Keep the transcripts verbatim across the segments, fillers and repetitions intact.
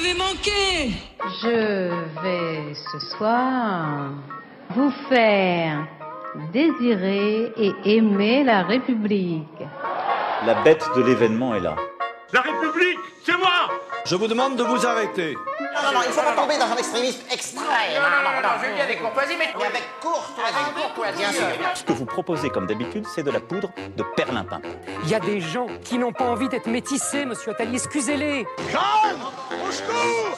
avez manqué. Je vais ce soir vous faire désirer et aimer la République. La bête de l'événement est là. La République, c'est moi. Je vous demande de vous arrêter. Non, non, non, il ne faut pas tomber dans un extrémisme extrême. Non, non, non, non, je viens avec courtoisie, mais... Et avec courtoisie. Avec courtoisie, bien sûr. Ce que vous proposez comme d'habitude, c'est de la poudre de perlimpin. Il y a des gens qui n'ont pas envie d'être métissés, monsieur Attali, excusez-les. Calme, au secours.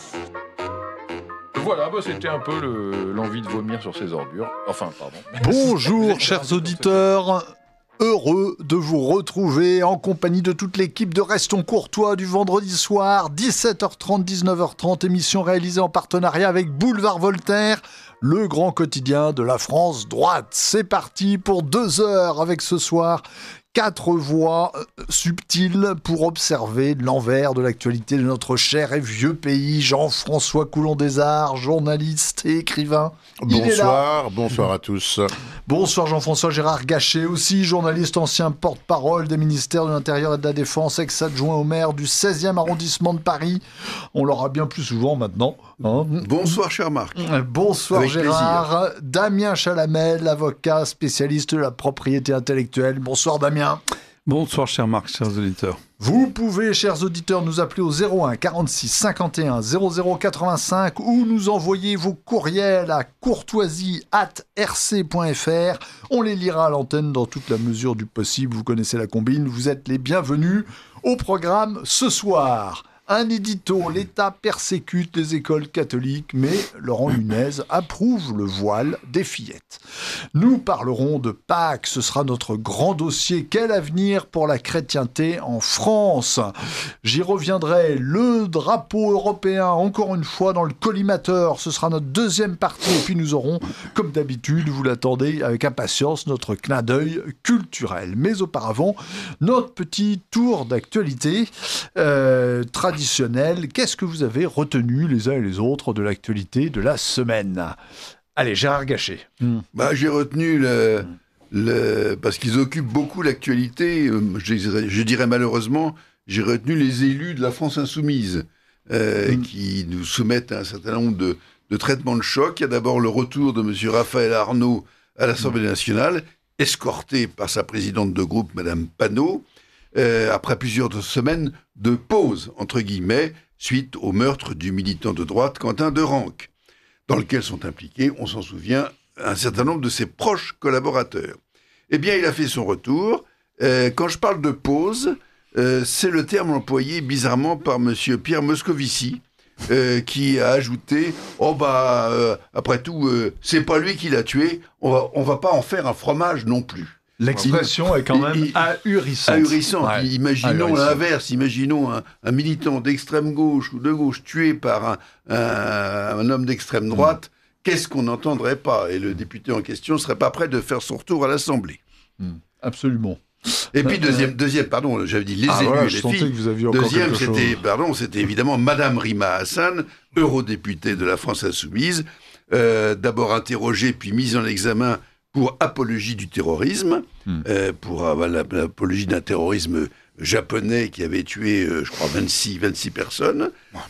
Voilà, bah c'était un peu le, l'envie de vomir sur ces ordures. Enfin, pardon. Bonjour, chers auditeurs. Heureux de vous retrouver en compagnie de toute l'équipe de Restons Courtois du vendredi soir, dix-sept heures trente, dix-neuf heures trente, émission réalisée en partenariat avec Boulevard Voltaire, le grand quotidien de la France droite. C'est parti pour deux heures avec ce soir quatre voix subtiles pour observer l'envers de l'actualité de notre cher et vieux pays. Jean-François Coulon-Desarts, journaliste et écrivain. Bonsoir, bonsoir à tous. Bonsoir Jean-François. Gérard Gachet aussi, journaliste, ancien porte-parole des ministères de l'Intérieur et de la Défense, ex-adjoint au maire du seizième arrondissement de Paris. On l'aura bien plus souvent maintenant. Hein. Bonsoir cher Marc. Bonsoir Avec Gérard. Plaisir. Damien Chalamel, avocat spécialiste de la propriété intellectuelle. Bonsoir Damien. Bonsoir cher Marc, chers auditeurs. Vous pouvez, chers auditeurs, nous appeler au zéro un quarante-six cinquante et un zéro zéro quatre-vingt-cinq ou nous envoyer vos courriels à courtoisie arobase r c point f r. On les lira à l'antenne dans toute la mesure du possible. Vous connaissez la combine. Vous êtes les bienvenus au programme ce soir. Un édito, l'État persécute les écoles catholiques, mais Laurent Nunez approuve le voile des fillettes. Nous parlerons de Pâques, ce sera notre grand dossier. Quel avenir pour la chrétienté en France ? J'y reviendrai. Le drapeau européen, encore une fois, dans le collimateur, ce sera notre deuxième partie. Et puis nous aurons, comme d'habitude, vous l'attendez avec impatience, notre clin d'œil culturel. Mais auparavant, notre petit tour d'actualité euh, traditionnel. Qu'est-ce que vous avez retenu les uns et les autres de l'actualité de la semaine ? Allez, Gérard Gachet. Mmh. Bah, j'ai retenu le, le... parce qu'ils occupent beaucoup l'actualité, je dirais, je dirais malheureusement, j'ai retenu les élus de la France insoumise euh, mmh. qui nous soumettent à un certain nombre de, de traitements de choc. Il y a d'abord le retour de M. Raphaël Arnaud à l'Assemblée mmh. nationale, escorté par sa présidente de groupe, Mme Panot, Euh, après plusieurs semaines de pause, entre guillemets, suite au meurtre du militant de droite Quentin Derenque, dans lequel sont impliqués, on s'en souvient, un certain nombre de ses proches collaborateurs. Eh bien, il a fait son retour. Euh, quand je parle de pause, euh, c'est le terme employé bizarrement par M. Pierre Moscovici, euh, qui a ajouté « Oh bah, euh, après tout, euh, c'est pas lui qui l'a tué, on va, on va pas en faire un fromage non plus ». L'expression est quand même il, il, ahurissante. Ahurissante. Ouais. Imaginons ahurissant. l'inverse. Imaginons un, un militant d'extrême gauche ou de gauche tué par un, un, un homme d'extrême droite. Mmh. Qu'est-ce qu'on n'entendrait pas ? Et le député en question ne serait pas prêt de faire son retour à l'Assemblée. Mmh. Absolument. Et puis deuxième, deuxième, pardon, j'avais dit les ah, élus voilà, et les je filles. Que vous aviez encore deuxième, c'était, chose. pardon, c'était évidemment Madame Rima Hassan, eurodéputée de la France insoumise, euh, d'abord interrogée puis mise en examen pour apologie du terrorisme, mmh. euh, pour euh, l'apologie d'un terrorisme japonais qui avait tué, euh, je crois, vingt-six, vingt-six personnes,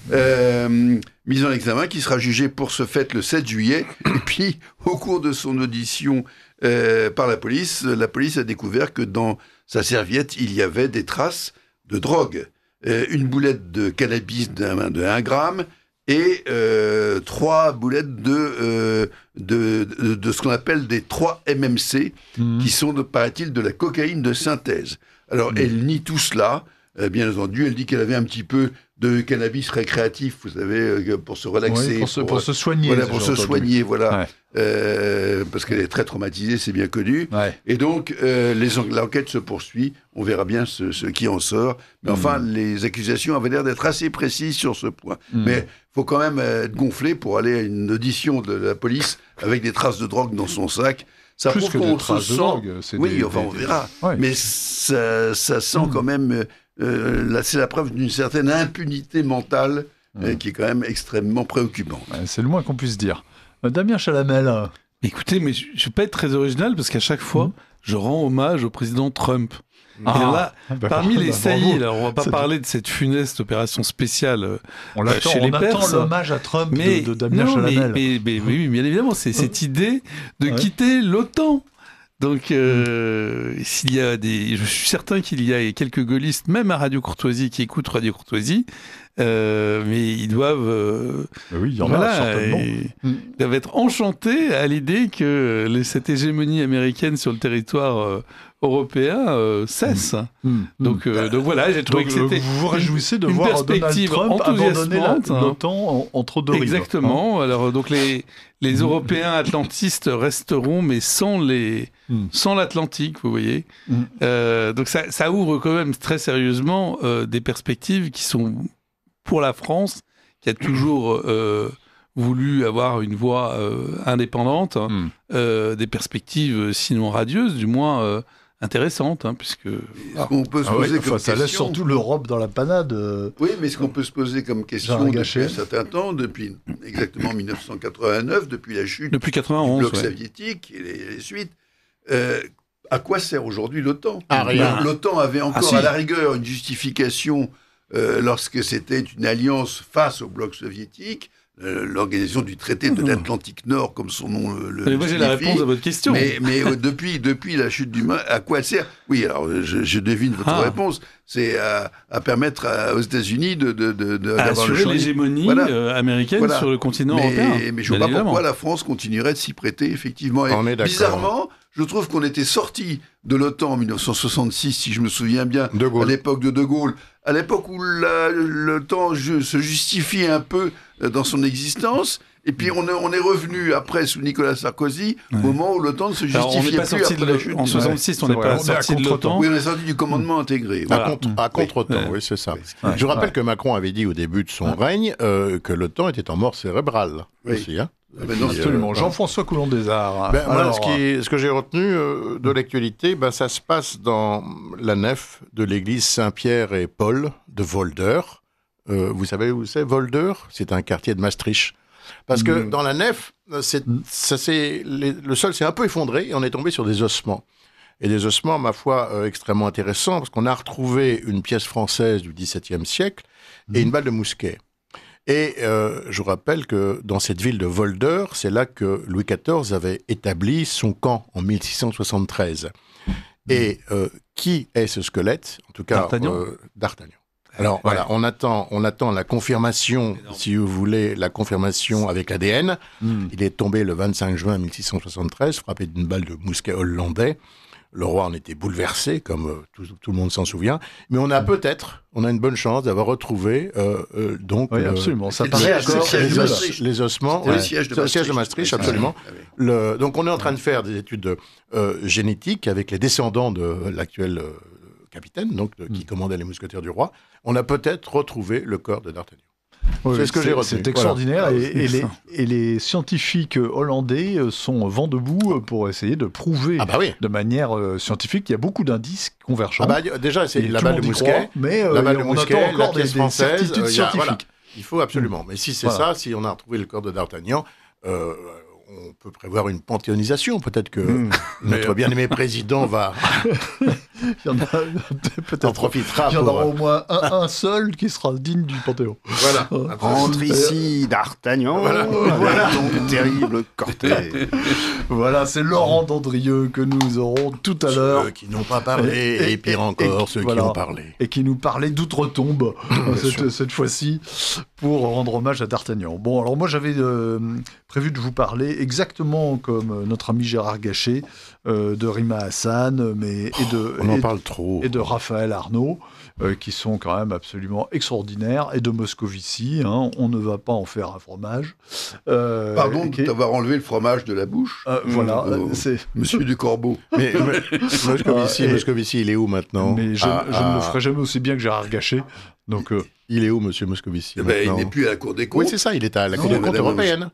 euh, mise en examen, qui sera jugée pour ce fait le sept juillet. Et puis, au cours de son audition euh, par la police, la police a découvert que dans sa serviette, il y avait des traces de drogue. Euh, une boulette de cannabis d'un, de un gramme, et euh, trois boulettes de, euh, de, de, de ce qu'on appelle des trois M M C, mmh. qui sont, paraît-il, de la cocaïne de synthèse. Alors, mmh. elle nie tout cela, euh, bien entendu, elle dit qu'elle avait un petit peu de cannabis récréatif, vous savez, euh, pour se relaxer. Oui, pour, se, pour, pour se soigner. Voilà, pour se entendu. soigner, voilà. Ouais. Euh, parce qu'elle est très traumatisée, c'est bien connu. Ouais. Et donc, euh, les, l'enquête se poursuit, on verra bien ce, ce qui en sort. Mais mmh. enfin, les accusations avaient l'air d'être assez précises sur ce point. Mmh. Mais il faut quand même être gonflé pour aller à une audition de la police avec des traces de drogue dans son sac. Ça Plus prouve que qu'on des traces se de sent... drogue. C'est oui, des, enfin, des, on verra. Des... Ouais. Mais ça, ça sent mmh. quand même... Euh, là, c'est la preuve d'une certaine impunité mentale mmh. euh, qui est quand même extrêmement préoccupante. Ouais, c'est le moins qu'on puisse dire. Euh, Damien Chalamel. Écoutez, mais je ne vais pas être très original parce qu'à chaque fois, mmh. je rends hommage au président Trump. Ah, Et là, bah, parmi les bah, saillies, bravo. alors on va pas Ça- parler de cette funeste opération spéciale euh, On l'attend, chez les on attend Perses. l'hommage à Trump mais, de, de Damien non, mais, Chalanel. mais, mais, mais oui, bien évidemment, c'est cette idée de Ouais. quitter l'OTAN. Donc, euh, s'il y a des, je suis certain qu'il y a quelques gaullistes, même à Radio Courtoisie, qui écoutent Radio Courtoisie, euh, mais ils doivent, euh, Mais oui, il y en voilà, a certainement. et- Mm. ils doivent être enchantés à l'idée que les- cette hégémonie américaine sur le territoire euh, européen euh, cesse. Mm. Donc, euh, donc voilà, j'ai trouvé Donc, que euh, c'était vous vous une- réjouissez de une voir Donald perspective Trump abandonner la- enthousiasmante, hein. l'OTAN en- entre deux rives. Exactement. Alors donc les les Européens atlantistes resteront, mais sans les Mm. sans l'Atlantique, vous voyez. Mm. Euh, donc ça ça ouvre quand même très sérieusement euh, des perspectives qui sont pour la France, qui a toujours euh, voulu avoir une voix euh, indépendante, hein, Mm. euh, des perspectives sinon radieuses, du moins euh, intéressantes, hein, puisque Est-ce qu'on peut se Ah ouais, poser enfin, comme ça laisse question surtout l'Europe dans la panade. euh, Oui, mais est-ce qu'on peut se poser comme question Jean depuis Gachet. un certain temps, depuis exactement mille neuf cent quatre-vingt-neuf, depuis la chute depuis du quatre-vingt-onze, bloc ouais. soviétique et les, les suites, euh, à quoi sert aujourd'hui l'OTAN À rien. L'OTAN avait encore si. à la rigueur une justification euh, lorsque c'était une alliance face au bloc soviétique, euh, l'organisation du traité de l'Atlantique Nord, comme son nom le, le Mais moi j'ai la signifie. réponse à votre question. Mais, mais euh, depuis, depuis la chute du Mât, à quoi elle sert? Oui, alors je, je devine votre Ah. réponse. C'est à, à permettre à- aux États-Unis de, de, de, de- à d'avoir le assurer champ. l'hégémonie Voilà. euh, américaine Voilà. sur le continent mais, européen. mais je vois bien pas évidemment. pourquoi la France continuerait de s'y prêter, effectivement. Et On est d'accord. bizarrement, je trouve qu'on était sorti de l'OTAN en mille neuf cent soixante-six, si je me souviens bien, De Gaulle. à l'époque de De Gaulle, à l'époque où la- l'OTAN ju- se justifiait un peu euh, dans son existence. Et puis on est, on est revenu après sous Nicolas Sarkozy, au Ouais. moment où l'OTAN ne se Alors, on n'est justifiait pas plus sorti après de la le- chute. en du- soixante-six, on c'est n'est vrai, pas on est à sorti de contre-temps. l'OTAN. Oui, on est sorti du commandement intégré. À, voilà. contre, à contre-temps, Oui. oui, c'est ça. Oui. Je rappelle Ouais. que Macron avait dit au début de son règne euh, que l'OTAN était en mort cérébrale Oui. aussi. Hein. Ah ben non, Puis, Absolument. euh, Jean-François Coulon des Arts. Ben, moi, Alors, ce, qui, ce que j'ai retenu euh, de l'actualité, ben, ça se passe dans la nef de l'église Saint-Pierre et Paul de Volder. Euh, vous savez où c'est, Volder? C'est un quartier de Maastricht. Parce que Mm. dans la nef, c'est, ça, c'est, les- le sol s'est un peu effondré et on est tombé sur des ossements. Et des ossements, ma foi, euh, extrêmement intéressants, parce qu'on a retrouvé une pièce française du XVIIe siècle et une balle de mousquet. Et euh, je vous rappelle que dans cette ville de Volder, c'est là que Louis quatorze avait établi son camp en mille six cent soixante-treize. Et euh, qui est ce squelette? En tout cas, D'Artagnan. euh, D'Artagnan. Alors voilà, on attend, on attend la confirmation, si vous voulez, la confirmation avec l'A D N. Mm. Il est tombé le vingt-cinq juin mille six cent soixante-treize, frappé d'une balle de mousquet hollandais. Le roi en était bouleversé, comme euh, tout, tout le monde s'en souvient. Mais on a peut-être, on a une bonne chance d'avoir retrouvé euh, euh, donc Oui, le- absolument. Ça c'est paraît le encore siège les, de os- Maastricht. les ossements. C'était le ouais. siège de C'est le siège de Maastricht. Maastricht, absolument. Ah oui. Le, donc on est en train de faire des études euh, génétiques avec les descendants de l'actuel euh, capitaine, donc de- qui commandait les mousquetaires du roi. On a peut-être retrouvé le corps de D'Artagnan. Oui, C'est ce que j'ai retenu. C'est extraordinaire. Voilà. Et, et les, et les scientifiques hollandais euh, sont vent debout euh, pour essayer de prouver Ah bah oui. de manière euh, scientifique qu'il y a beaucoup d'indices convergents. Ah bah, y- déjà, c'est Et la tout le balle de monde y mousquet. croit, mais euh, la balle de on mousquet, attend la encore des, pièce des française. certitudes euh, y a- scientifiques. voilà. Il faut absolument. Mais si c'est Voilà. ça, si on a retrouvé le corps de D'Artagnan, euh, on peut prévoir une panthéonisation. Peut-être que Mm. notre Mais, bien-aimé président va Il y en a peut-être. en profitera Il y en pour... aura au moins un, un seul qui sera digne du Panthéon. Voilà. Entre ici, D'Artagnan, Voilà. voilà ton terrible cortège. Voilà, c'est Laurent Dandrieux que nous aurons tout à l'heure. Ceux qui n'ont pas parlé, Et- et, et- pire et- encore, et- ceux voilà. qui ont parlé. Et qui nous parlait d'outre-tombe cette, cette fois-ci pour rendre hommage à D'Artagnan. Bon, alors moi j'avais euh, prévu de vous parler exactement comme euh, notre ami Gérard Gachet euh, de Rima Hassan, mais et de On en et- parle trop. et de Raphaël Arnaud, euh, qui sont quand même absolument extraordinaires, et de Moscovici. Hein, on ne va pas en faire un fromage. Euh, Pardon qui est- d'avoir enlevé le fromage de la bouche. euh, voilà, Oh, c'est. Monsieur du Corbeau. Mais, mais Moscovici, Ah, et- Moscovici, il est où maintenant Mais je, Ah, je ne le ah, ferai jamais aussi bien que Gérard Gachet. Donc, euh, Il est où, monsieur Moscovici Eh ben, il maintenant n'est plus à la Cour des comptes. Oui, c'est ça, il est à la Cour Non, des comptes madame, européenne.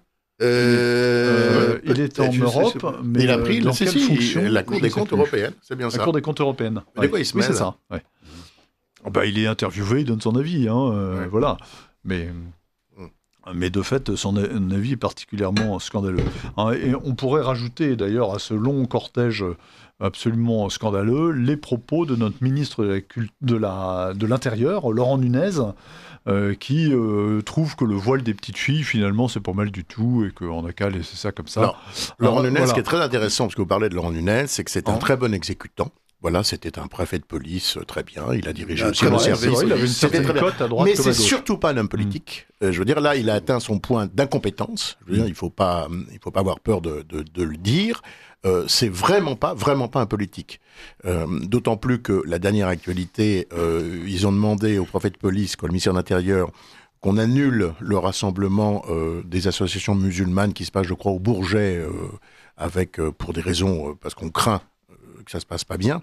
Euh, euh, il est en je sais, Europe, je sais pas. mais il a euh, pris dans le si, quelle si, fonction la Cour Je des sais comptes plus. européenne, c'est bien La ça. Cour des comptes européenne. Mais de quoi il se oui, mêle c'est ça. ouais. Ah bah, il est interviewé, il donne son avis. Hein, euh, Ouais. Voilà. Mais Mais de fait, son avis est particulièrement scandaleux. Et on pourrait rajouter d'ailleurs à ce long cortège absolument scandaleux les propos de notre ministre de, la cult- de, la, de l'Intérieur, Laurent Nunez, euh, qui euh, trouve que le voile des petites filles, finalement, c'est pas mal du tout et qu'on n'a qu'à laisser ça comme ça. Alors, Laurent Alors, Nunez, voilà. ce qui est très intéressant, parce que vous parlez de Laurent Nunez, c'est que c'est un très bon exécutant. Voilà, c'était un préfet de police, euh, très bien. Il a dirigé Ah, aussi très le vrai, service. c'est vrai, il avait une C'était certaine très bien. cote à droite Mais comme c'est à gauche. surtout pas un homme politique. Euh, je veux dire, là, il a atteint son point d'incompétence. Je veux dire, il faut pas, il faut pas avoir peur de, de, de le dire. Euh, c'est vraiment pas, vraiment pas un politique. Euh, d'autant plus que la dernière actualité, euh, ils ont demandé au préfet de police, qu'au ministère de l'Intérieur, qu'on annule le rassemblement euh, des associations musulmanes qui se passe, je crois, au Bourget, euh, avec euh, pour des raisons, euh, parce qu'on craint euh, que ça se passe pas bien.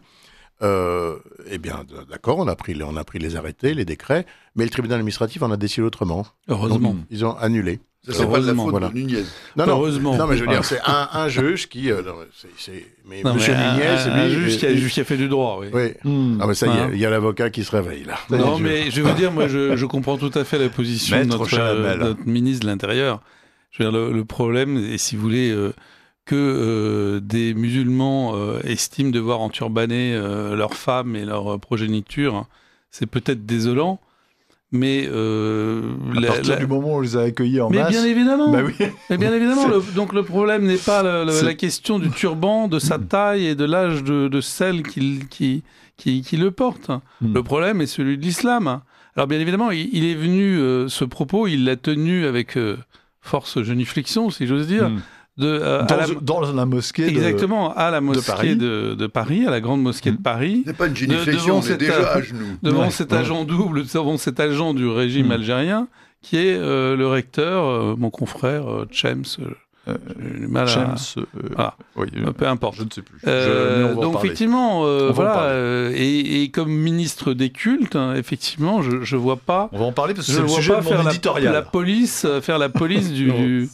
Euh, eh bien, d'accord, on a pris, on a pris les arrêtés, les décrets, mais le tribunal administratif en a décidé autrement. Heureusement. Donc, ils ont annulé. Ça, c'est pas de la faute Voilà. de Nunez. Non, non, Heureusement. non, mais je veux Ah. dire, c'est un, un juge qui, euh, non, c'est, c'est, mais Non, Monsieur mais un- Nunez, c'est lui. un juge qui a, il- juge qui a fait du droit, oui. Oui. Hmm. Ah, mais ça y Hein. est, il y a l'avocat qui se réveille là. Non, mais je vais vous dire, moi, je, je comprends tout à fait la position de Maître notre, Chalamel. euh, notre ministre de l'Intérieur. Je veux dire, le, le problème, et si vous voulez, euh, que euh, des musulmans euh, estiment devoir enturbaner euh, leurs femmes et leur euh, progéniture, c'est peut-être désolant, mais... Euh, À la- partir la- du moment où on les a accueillis en mais masse... bien évidemment, Bah oui. mais bien évidemment. le- donc le problème n'est pas le- le- C'est- la question du turban, de sa taille et de l'âge de, de celle qui, qui, qui, qui le porte. Mm. Le problème est celui de l'islam. Alors bien évidemment, il, il est venu, euh, ce propos, il l'a tenu avec euh, force genuflexion, si j'ose dire, Mm. de, euh, Dans, à la, dans la mosquée de- exactement, à la mosquée Paris. de, de Paris, à la grande mosquée de Paris. C'est pas une De- génuflexion, devant on est cet, déjà euh, à genoux. Devant Ouais. cet Ouais. agent double, devant cet agent du régime Mm. algérien, qui est euh, le recteur, euh, mon confrère, euh, Chems. euh, j'ai du mal à- Chems, euh, Voilà. oui, Euh, peu importe. je ne sais plus. Euh, Je- mais on va en donc parler. effectivement, euh, On va en voilà, parler. euh, et, et comme ministre des cultes, hein, effectivement, je, je vois pas, On va en parler parce que je c'est le vois sujet pas de faire mon la, éditorial. la police, euh, faire la police du, du,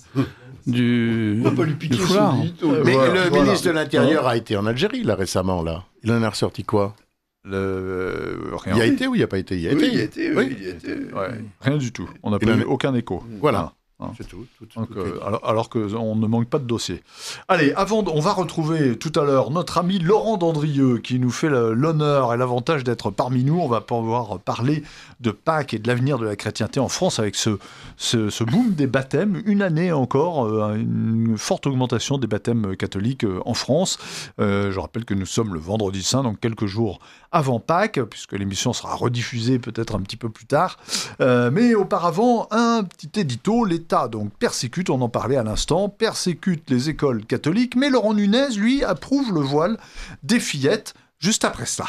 du, On va pas lui du piquer foulard. son édito. Mais Voilà, le voilà. ministre de l'Intérieur a été en Algérie là récemment là. Il en a ressorti quoi? Le... euh, rien. Il y a été ou il n'y a pas été? Il y a Oui, été. il y a été, oui, Oui. il y a été. Ouais, rien du tout. On n'a Il pas en eu est- aucun écho. Voilà. Hein. C'est tout. tout, tout, Donc, tout euh, est dit. alors, alors qu'on ne manque pas de dossier. Allez, avant, de- on va retrouver tout à l'heure notre ami Laurent Dandrieux qui nous fait le- l'honneur et l'avantage d'être parmi nous. On va pouvoir parler de Pâques et de l'avenir de la chrétienté en France avec ce, ce, ce boom des baptêmes. Une année encore, euh, une forte augmentation des baptêmes catholiques euh, en France. Euh, je rappelle que nous sommes le vendredi saint, donc quelques jours avant Pâques, puisque l'émission sera rediffusée peut-être un petit peu plus tard. Euh, mais auparavant, un petit édito. L'État donc persécute, on en parlait à l'instant, persécute les écoles catholiques, mais Laurent Nunez, lui, approuve le voile des fillettes juste après cela.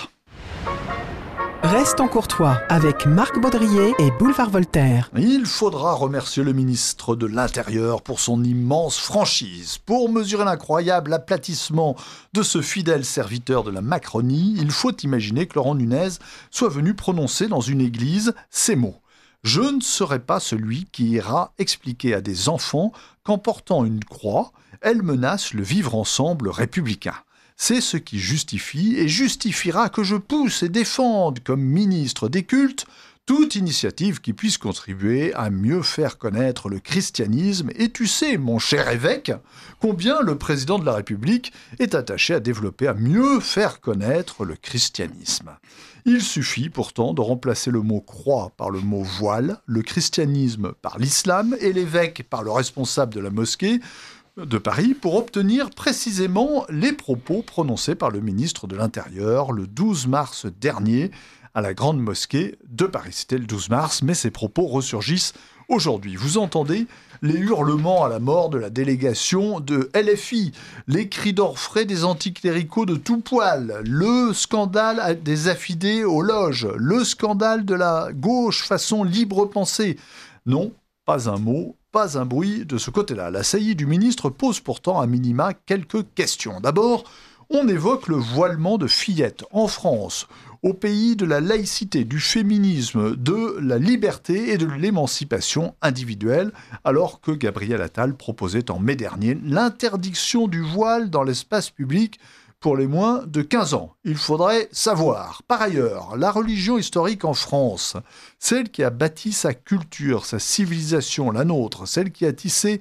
Restons courtois avec Marc Baudrier et Boulevard Voltaire. Il faudra remercier le ministre de l'Intérieur pour son immense franchise. Pour mesurer l'incroyable aplatissement de ce fidèle serviteur de la Macronie, il faut imaginer que Laurent Nunez soit venu prononcer dans une église ces mots. « Je ne serai pas celui qui ira expliquer à des enfants qu'en portant une croix, elle menace le vivre ensemble républicain. C'est ce qui justifie et justifiera que je pousse et défende comme ministre des cultes toute initiative qui puisse contribuer à mieux faire connaître le christianisme. Et tu sais, mon cher évêque, combien le président de la République est attaché à développer, à mieux faire connaître le christianisme. Il suffit pourtant de remplacer le mot croix par le mot voile, le christianisme par l'islam et l'évêque par le responsable de la mosquée de Paris pour obtenir précisément les propos prononcés par le ministre de l'Intérieur le douze mars dernier à la Grande Mosquée de Paris. C'était le douze mars, mais ces propos ressurgissent aujourd'hui. Vous entendez les hurlements à la mort de la délégation de L F I, les cris d'orfraie des anticléricaux de tout poil, le scandale des affidés aux loges, le scandale de la gauche façon libre pensée. Non, pas un mot, pas un bruit de ce côté-là. La saillie du ministre pose pourtant à minima quelques questions. D'abord, on évoque le voilement de fillettes en France, au pays de la laïcité, du féminisme, de la liberté et de l'émancipation individuelle, alors que Gabriel Attal proposait en mai dernier l'interdiction du voile dans l'espace public, pour les moins de quinze ans. Il faudrait savoir. Par ailleurs, la religion historique en France, celle qui a bâti sa culture, sa civilisation, la nôtre, celle qui a tissé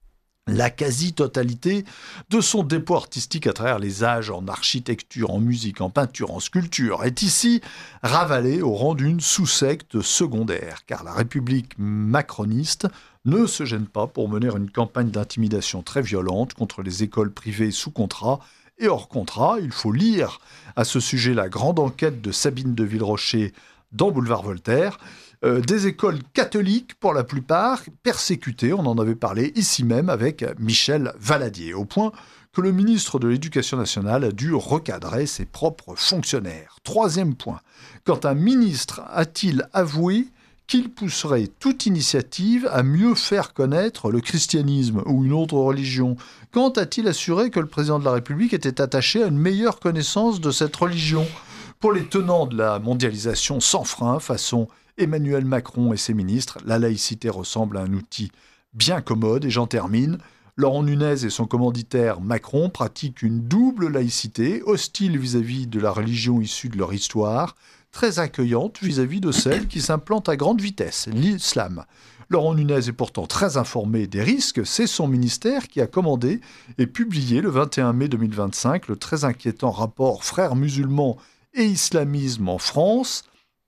la quasi-totalité de son dépôt artistique à travers les âges en architecture, en musique, en peinture, en sculpture, est ici ravalée au rang d'une sous-secte secondaire, car la République macroniste ne se gêne pas pour mener une campagne d'intimidation très violente contre les écoles privées sous contrat et hors contrat. Il faut lire à ce sujet la grande enquête de Sabine de Villerocher dans Boulevard Voltaire. Euh, des écoles catholiques, pour la plupart, persécutées, on en avait parlé ici même avec Michel Valadier, au point que le ministre de l'Éducation nationale a dû recadrer ses propres fonctionnaires. Troisième point, quand un ministre a-t-il avoué qu'il pousserait toute initiative à mieux faire connaître le christianisme ou une autre religion? Quand a-t-il assuré que le président de la République était attaché à une meilleure connaissance de cette religion? Pour les tenants de la mondialisation sans frein, façon Emmanuel Macron et ses ministres, la laïcité ressemble à un outil bien commode. Et j'en termine. Laurent Nunez et son commanditaire Macron pratiquent une double laïcité, hostile vis-à-vis de la religion issue de leur histoire, très accueillante vis-à-vis de celle qui s'implante à grande vitesse, l'islam. Laurent Nunez est pourtant très informé des risques. C'est son ministère qui a commandé et publié le vingt et un mai deux mille vingt-cinq le très inquiétant rapport Frères musulmans et islamisme en France.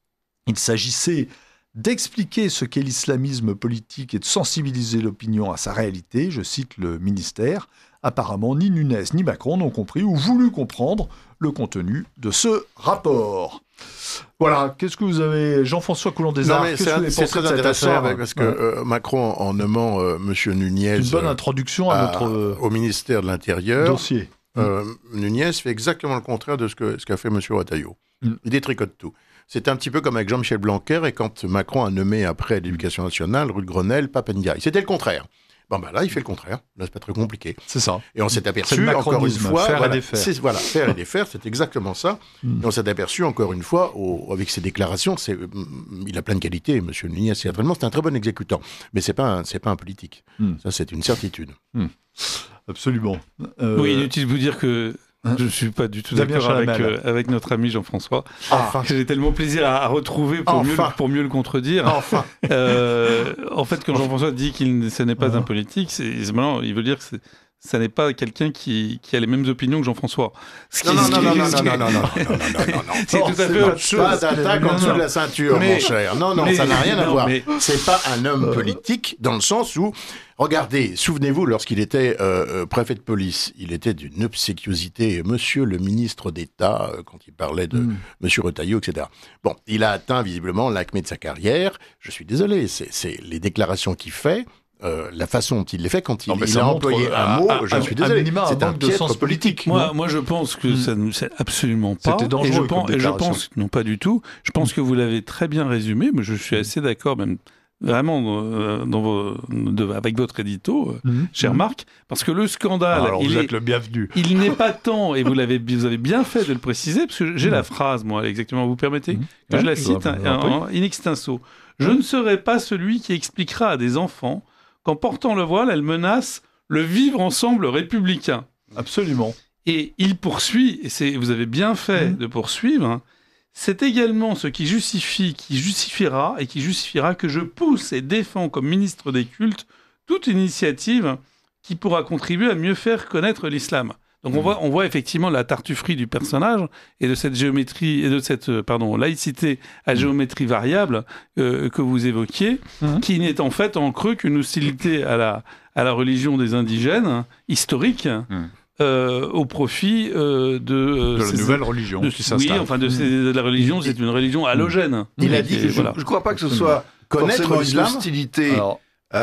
Il s'agissait d'expliquer ce qu'est l'islamisme politique et de sensibiliser l'opinion à sa réalité. Je cite le ministère. Apparemment, ni Nunez ni Macron n'ont compris ou voulu comprendre le contenu de ce rapport. Voilà, qu'est-ce que vous avez, Jean-François Coulon-Desarts, qu'est-ce que vous avez pensé de cette intéressant affaire avec, parce que ouais. euh, Macron, en nommant euh, M. Nunez une bonne introduction à, à notre euh, au ministère de l'Intérieur, dossier. Euh, mmh. Nunez fait exactement le contraire de ce que ce qu'a fait M. Retailleau. Mmh. Il détricote tout. C'est un petit peu comme avec Jean-Michel Blanquer et quand Macron a nommé après l'Éducation nationale, Ruth Grenelle, Pape Ndiaye. C'était le contraire. Bon ben là, il fait le contraire. Là, c'est pas très compliqué. C'est ça. Et on s'est aperçu encore une fois, faire voilà, et défaire. C'est, voilà, faire et défaire, c'est exactement ça. Mm. Et on s'est aperçu encore une fois, au, avec ses déclarations, c'est, il a plein de qualités, M. Nunez. C'est un très bon exécutant, mais c'est pas, un, c'est pas un politique. Mm. Ça, c'est une certitude. Mm. Absolument. Euh... Oui, inutile de vous dire que. Je ne suis pas du tout d'accord avec, euh, avec notre ami Jean-François. Enfin. J'ai tellement plaisir à, à retrouver pour, enfin. mieux, pour mieux le contredire. Enfin. Euh, en fait, quand Jean-François dit qu'il ce n'est pas uh-huh. un politique, c'est, maintenant, il veut dire que c'est, ça n'est pas quelqu'un qui, qui a les mêmes opinions que Jean-François. Ce qui, non, non, non, non, non, non, non, non, non, non, non, c'est tout à fait autre chose. Pas d'attaque en dessous de la ceinture, mais, mon cher. Non, non, mais, ça n'a rien à non, voir. Mais... C'est pas un homme politique dans le sens où, regardez, souvenez-vous, lorsqu'il était euh, préfet de police, il était d'une obséquiosité, monsieur le ministre d'État, euh, quand il parlait de mm. monsieur Retailleau, et cetera. Bon, il a atteint visiblement l'acmé de sa carrière. Je suis désolé, c'est, c'est les déclarations qu'il fait. Euh, la façon dont il les fait quand il, non, il a employé un mot, à, je à, suis désolé, minima, c'est un, un piètre sens politique. Moi, moi, je pense que mmh. ça ne c'est absolument pas. C'était dangereux. Et je pense, et je pense, non pas du tout. Je pense mmh. que vous l'avez très bien résumé, mais je suis assez d'accord, même vraiment euh, dans vos, de, avec votre édito, mmh. cher mmh. Marc, parce que le scandale, alors, il vous est, êtes le bienvenu. Il n'est pas tant, et vous l'avez, vous avez bien fait de le préciser, parce que j'ai mmh. la phrase, moi, exactement. Vous permettez mmh. que ouais, je la cite hein, en, in extenso. Je ne serai pas celui qui expliquera à des enfants qu'en portant le voile, elle menace le vivre ensemble républicain. Absolument. Et il poursuit, et c'est, vous avez bien fait mmh. de poursuivre, hein, c'est également ce qui justifie, qui justifiera et qui justifiera que je pousse et défends comme ministre des cultes toute initiative qui pourra contribuer à mieux faire connaître l'islam. Donc mmh. on voit, on voit effectivement la tartufferie du personnage et de cette géométrie et de cette pardon laïcité à géométrie variable euh, que vous évoquiez, mmh. qui n'est en fait en creux qu'une hostilité à la à la religion des indigènes hein, historique. Mmh. Euh, au profit euh, de, euh, de la ces, nouvelle religion de, qui s'installe. Oui, enfin de, ces, de la religion, c'est une religion halogène. Il a dit, et, je ne voilà. crois pas que ce soit connaître l'islam, une hostilité Alors,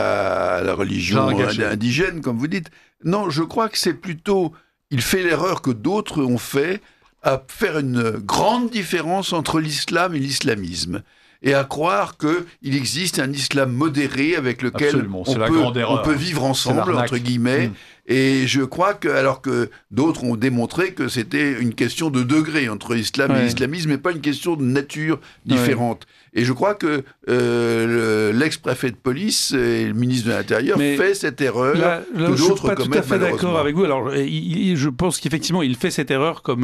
à la religion indigène, comme vous dites. Non, je crois que c'est plutôt... Il fait l'erreur que d'autres ont fait à faire une grande différence entre l'islam et l'islamisme. et à croire qu'il existe un islam modéré avec lequel Absolument, on c'est la peut, grande erreur. on peut vivre C'est ensemble, l'arnaque. entre guillemets. Mm. Et je crois que, alors que d'autres ont démontré que c'était une question de degré entre l'islam Ouais. et l'islamisme, et pas une question de nature différente. Et je crois que euh, le- l'ex-préfet de police et le ministre de l'Intérieur Mais fait cette erreur Là, là, que je suis d'autres pas tout à commettent fait d'accord malheureusement. avec vous. Alors, il- il- je pense qu'effectivement, il fait cette erreur comme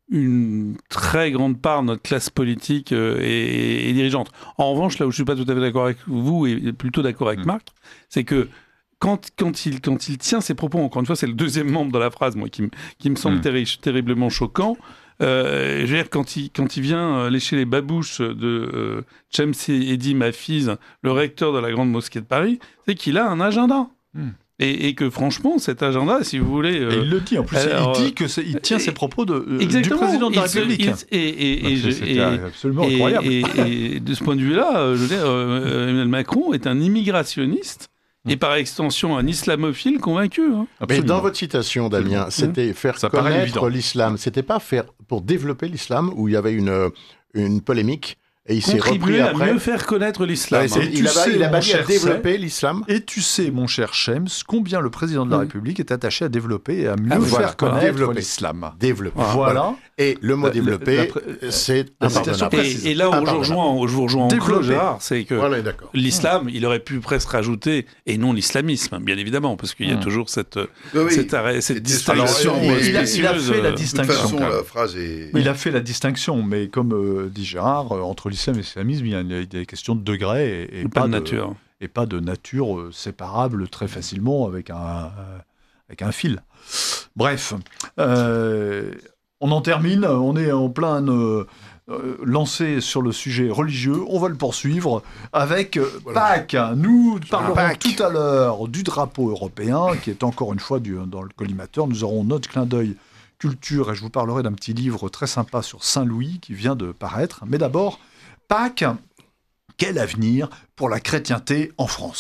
une très grande part de notre classe politique euh, et, et dirigeante. En revanche, là où je suis pas tout à fait d'accord avec vous et plutôt d'accord avec Mm. Marc, c'est que quand, quand, il, quand il tient ses propos, encore une fois, c'est le deuxième membre de la phrase, moi, qui, me- qui me semble Mm. terri- terriblement choquant. Euh, je veux dire, quand il, quand il vient euh, lécher les babouches de euh, Chemsi Eddy Mafiz, le recteur de la Grande Mosquée de Paris, c'est qu'il a un agenda. Mm. Et, et que franchement, cet agenda, si vous voulez... Et euh, il le dit, en plus, alors, il dit que c'est- il tient ses propos de, euh, du Exactement. président de la Il se- République. il se- et, et, et, Donc, je- c'était et- absolument et- incroyable. Et, et de ce point de vue-là, euh, je veux dire, euh, Emmanuel Macron est un immigrationniste et par extension un islamophile convaincu. hein. Mais dans votre citation, Damien, c'était faire Ça paraît connaître évident. l'islam. C'était pas faire pour développer l'islam où il y avait une, euh, une polémique et il s'est repris Contribuer à après. mieux faire connaître l'islam. Ouais, c'est- hein. Et il tu a, sais, il a mon pas dit à cher développer l'islam. Et tu sais, mon cher Shems, combien le président de la Mm. République est attaché à développer et à mieux Ah, faire voilà, connaître développer. l'islam. Développer. Voilà. Et le mot La- la- développer, la pré- c'est la citation impardonnable. précise. Et, et là où je vous Impardonnable. rejoins, où je vous rejoins en Développer. clos, Gérard, c'est que Voilà, d'accord. l'islam, il aurait pu presque rajouter, et non l'islamisme, bien évidemment, parce qu'il y a Mm. toujours cette, Oui, oui. cette, arrêt- cette C'était Alors, distinction Alors, il, euh, il a, il a spécieuse, fait la euh, De toute distinction. façon, quand même. la phrase est... Il a fait la distinction, mais comme euh, dit Gérard, euh, entre l'islam et l'islamisme, il y a, il y a des questions de degré et, et pas de nature. et pas de nature euh, séparable très facilement avec un, euh, avec un fil. Bref, euh, on en termine, on est en plein euh, euh, lancé sur le sujet religieux, on va le poursuivre avec euh, Pâques. Nous parlerons Pâques. tout à l'heure du drapeau européen, qui est encore une fois du, dans le collimateur. Nous aurons notre clin d'œil culture et je vous parlerai d'un petit livre très sympa sur Saint-Louis qui vient de paraître. Mais d'abord, Pâques, quel avenir pour la chrétienté en France ?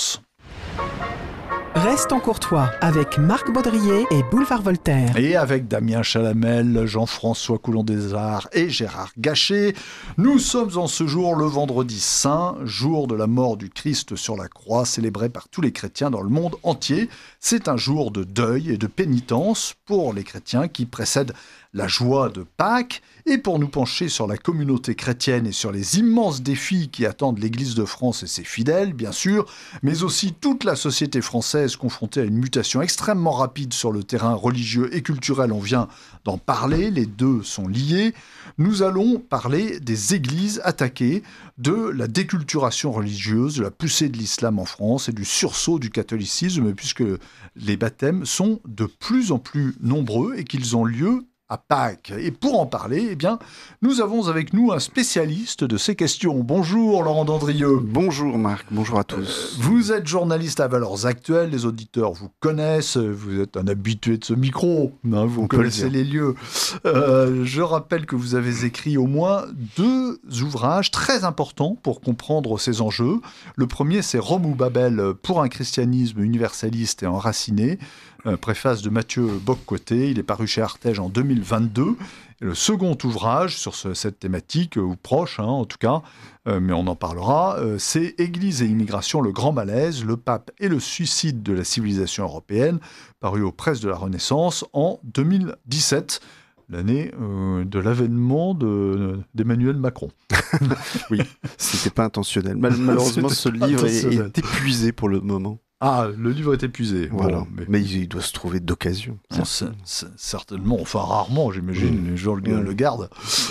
Restons courtois avec Marc Baudrier et Boulevard Voltaire. Et avec Damien Chalamel, Jean-François Coulon-des-Arts et Gérard Gachet, nous sommes en ce jour le vendredi saint, jour de la mort du Christ sur la croix, célébré par tous les chrétiens dans le monde entier. C'est un jour de deuil et de pénitence pour les chrétiens qui précède la joie de Pâques. Et pour nous pencher sur la communauté chrétienne et sur les immenses défis qui attendent l'Église de France et ses fidèles, bien sûr, mais aussi toute la société française confrontée à une mutation extrêmement rapide sur le terrain religieux et culturel, on vient d'en parler, les deux sont liés. Nous allons parler des églises attaquées, de la déculturation religieuse, de la poussée de l'islam en France et du sursaut du catholicisme, puisque les baptêmes sont de plus en plus nombreux et qu'ils ont lieu à Pâques. Et pour en parler, eh bien, nous avons avec nous un spécialiste de ces questions. Bonjour Laurent Dandrieux. Bonjour Marc, bonjour à tous. Vous êtes journaliste à Valeurs Actuelles, les auditeurs vous connaissent, vous êtes un habitué de ce micro, hein, vous On peut le connaissez dire. les lieux. Euh, je rappelle que vous avez écrit au moins deux ouvrages très importants pour comprendre ces enjeux. Le premier, c'est Rome ou Babel pour un christianisme universaliste et enraciné, euh, préface de Mathieu Boccoté, il est paru chez Artege en deux mille vingt-deux. Et le second ouvrage sur ce- cette thématique, euh, ou proche hein, en tout cas, euh, mais on en parlera, euh, c'est Église et immigration, le grand malaise, le pape et le suicide de la civilisation européenne, paru aux presses de la Renaissance en deux mille dix-sept, l'année euh, de l'avènement de- d'Emmanuel Macron. Oui, c'était pas intentionnel. Mal- malheureusement, ce C'était pas livre est, intentionnel. est épuisé pour le moment. Ah, le livre est épuisé. Voilà. Bon, mais... mais... il doit se trouver d'occasion. Bon, c'est- c'est- certainement, enfin rarement, j'imagine, Mmh. les gens le, Mmh. le gardent.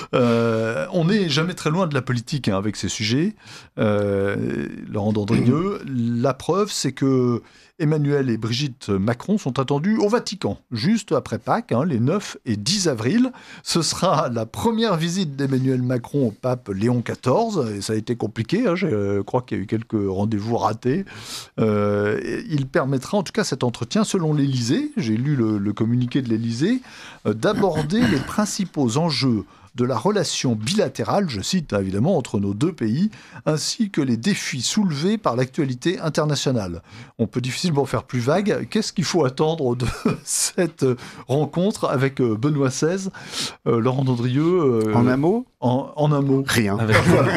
Euh, on n'est jamais très loin de la politique hein, avec ces sujets. Euh, Laurent Dandrieux, la preuve, c'est que Emmanuel et Brigitte Macron sont attendus au Vatican, juste après Pâques, hein, les neuf et dix avril. Ce sera la première visite d'Emmanuel Macron au pape Léon quatorze, et ça a été compliqué, hein, je euh, crois qu'il y a eu quelques rendez-vous ratés. Euh, il permettra, en tout cas cet entretien, selon l'Élysée, j'ai lu le, le communiqué de l'Élysée, euh, d'aborder les principaux enjeux de la relation bilatérale, je cite évidemment, entre nos deux pays, ainsi que les défis soulevés par l'actualité internationale. On peut difficilement faire plus vague. Qu'est-ce qu'il faut attendre de cette rencontre avec Benoît seize, euh, Laurent Dandrieux euh, En un mot, En, en un mot. Rien. Avec...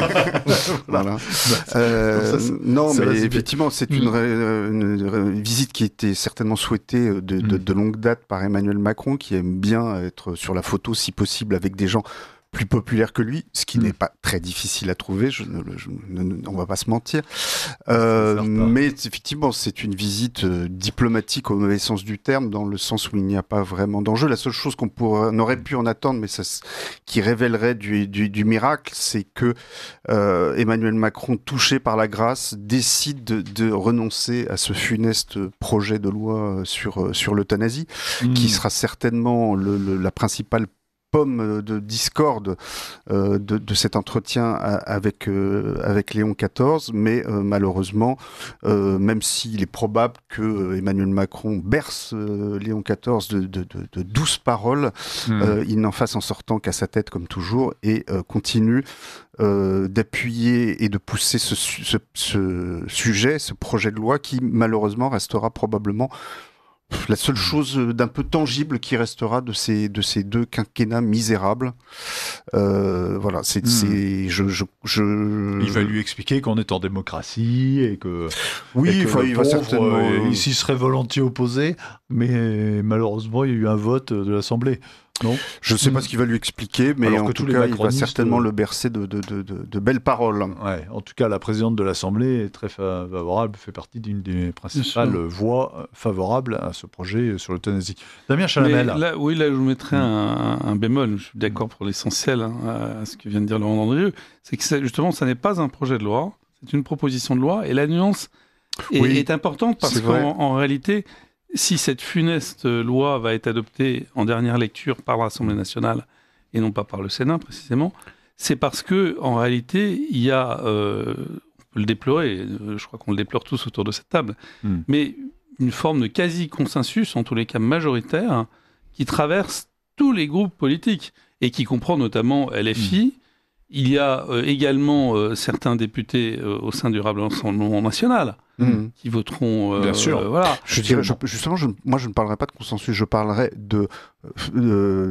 voilà. Euh, Donc ça, non, ça mais effectivement, c'est une, une, une visite qui était certainement souhaitée de, de, de longue date par Emmanuel Macron, qui aime bien être sur la photo, si possible, avec des gens plus populaire que lui, ce qui mmh. n'est pas très difficile à trouver, je ne, je ne, on va pas se mentir. Euh, mais effectivement, c'est une visite euh, diplomatique au mauvais sens du terme, dans le sens où il n'y a pas vraiment d'enjeu. La seule chose qu'on pourrait, on aurait pu en attendre, mais ça, qui révélerait du, du, du miracle, c'est que euh, Emmanuel Macron, touché par la grâce, décide de, de renoncer à ce funeste projet de loi sur, sur l'euthanasie, mmh. qui sera certainement le, le, la principale pomme de discorde euh, de, de cet entretien avec, euh, avec Léon quatorze, mais euh, malheureusement, euh, même s'il est probable que Emmanuel Macron berce euh, Léon quatorze de, de, de, de douces paroles, mmh. euh, il n'en fasse en sortant qu'à sa tête comme toujours et euh, continue euh, d'appuyer et de pousser ce, ce, ce sujet, ce projet de loi qui malheureusement restera probablement la seule chose d'un peu tangible qui restera de ces, de ces deux quinquennats misérables. Euh, voilà, c'est, mmh. c'est, je, je, je... Il va lui expliquer qu'on est en démocratie et que, oui, et que enfin, le il pauvre, va certainement... euh, il s'y serait volontiers opposé, mais malheureusement, il y a eu un vote de l'Assemblée. Non, je ne sais pas ce qu'il va lui expliquer, mais Alors en tout cas, il va certainement le bercer de, de, de, de, de belles paroles. Ouais, en tout cas, la présidente de l'Assemblée est très favorable, fait partie d'une des principales voix favorables à ce projet sur l'euthanasie. Damien Chalamel. Là, oui, là, je vous mettrai un, un bémol. Je suis d'accord pour l'essentiel hein, à ce que vient de dire Laurent Dandrieux. C'est que ça, justement, ça n'est pas un projet de loi, c'est une proposition de loi, et la nuance est, oui, est importante parce qu'en en réalité... Si cette funeste loi va être adoptée en dernière lecture par l'Assemblée nationale et non pas par le Sénat précisément, c'est parce que en réalité il y a, euh, on peut le déplorer, je crois qu'on le déplore tous autour de cette table, mm. mais une forme de quasi-consensus, en tous les cas majoritaire, qui traverse tous les groupes politiques et qui comprend notamment L F I. Mm. Il y a euh, également euh, certains députés euh, au sein du Rassemblement national mmh. qui voteront. Euh, Bien sûr. Euh, voilà. Je dirais, je, justement, je, moi, je ne parlerai pas de consensus, je parlerai de euh,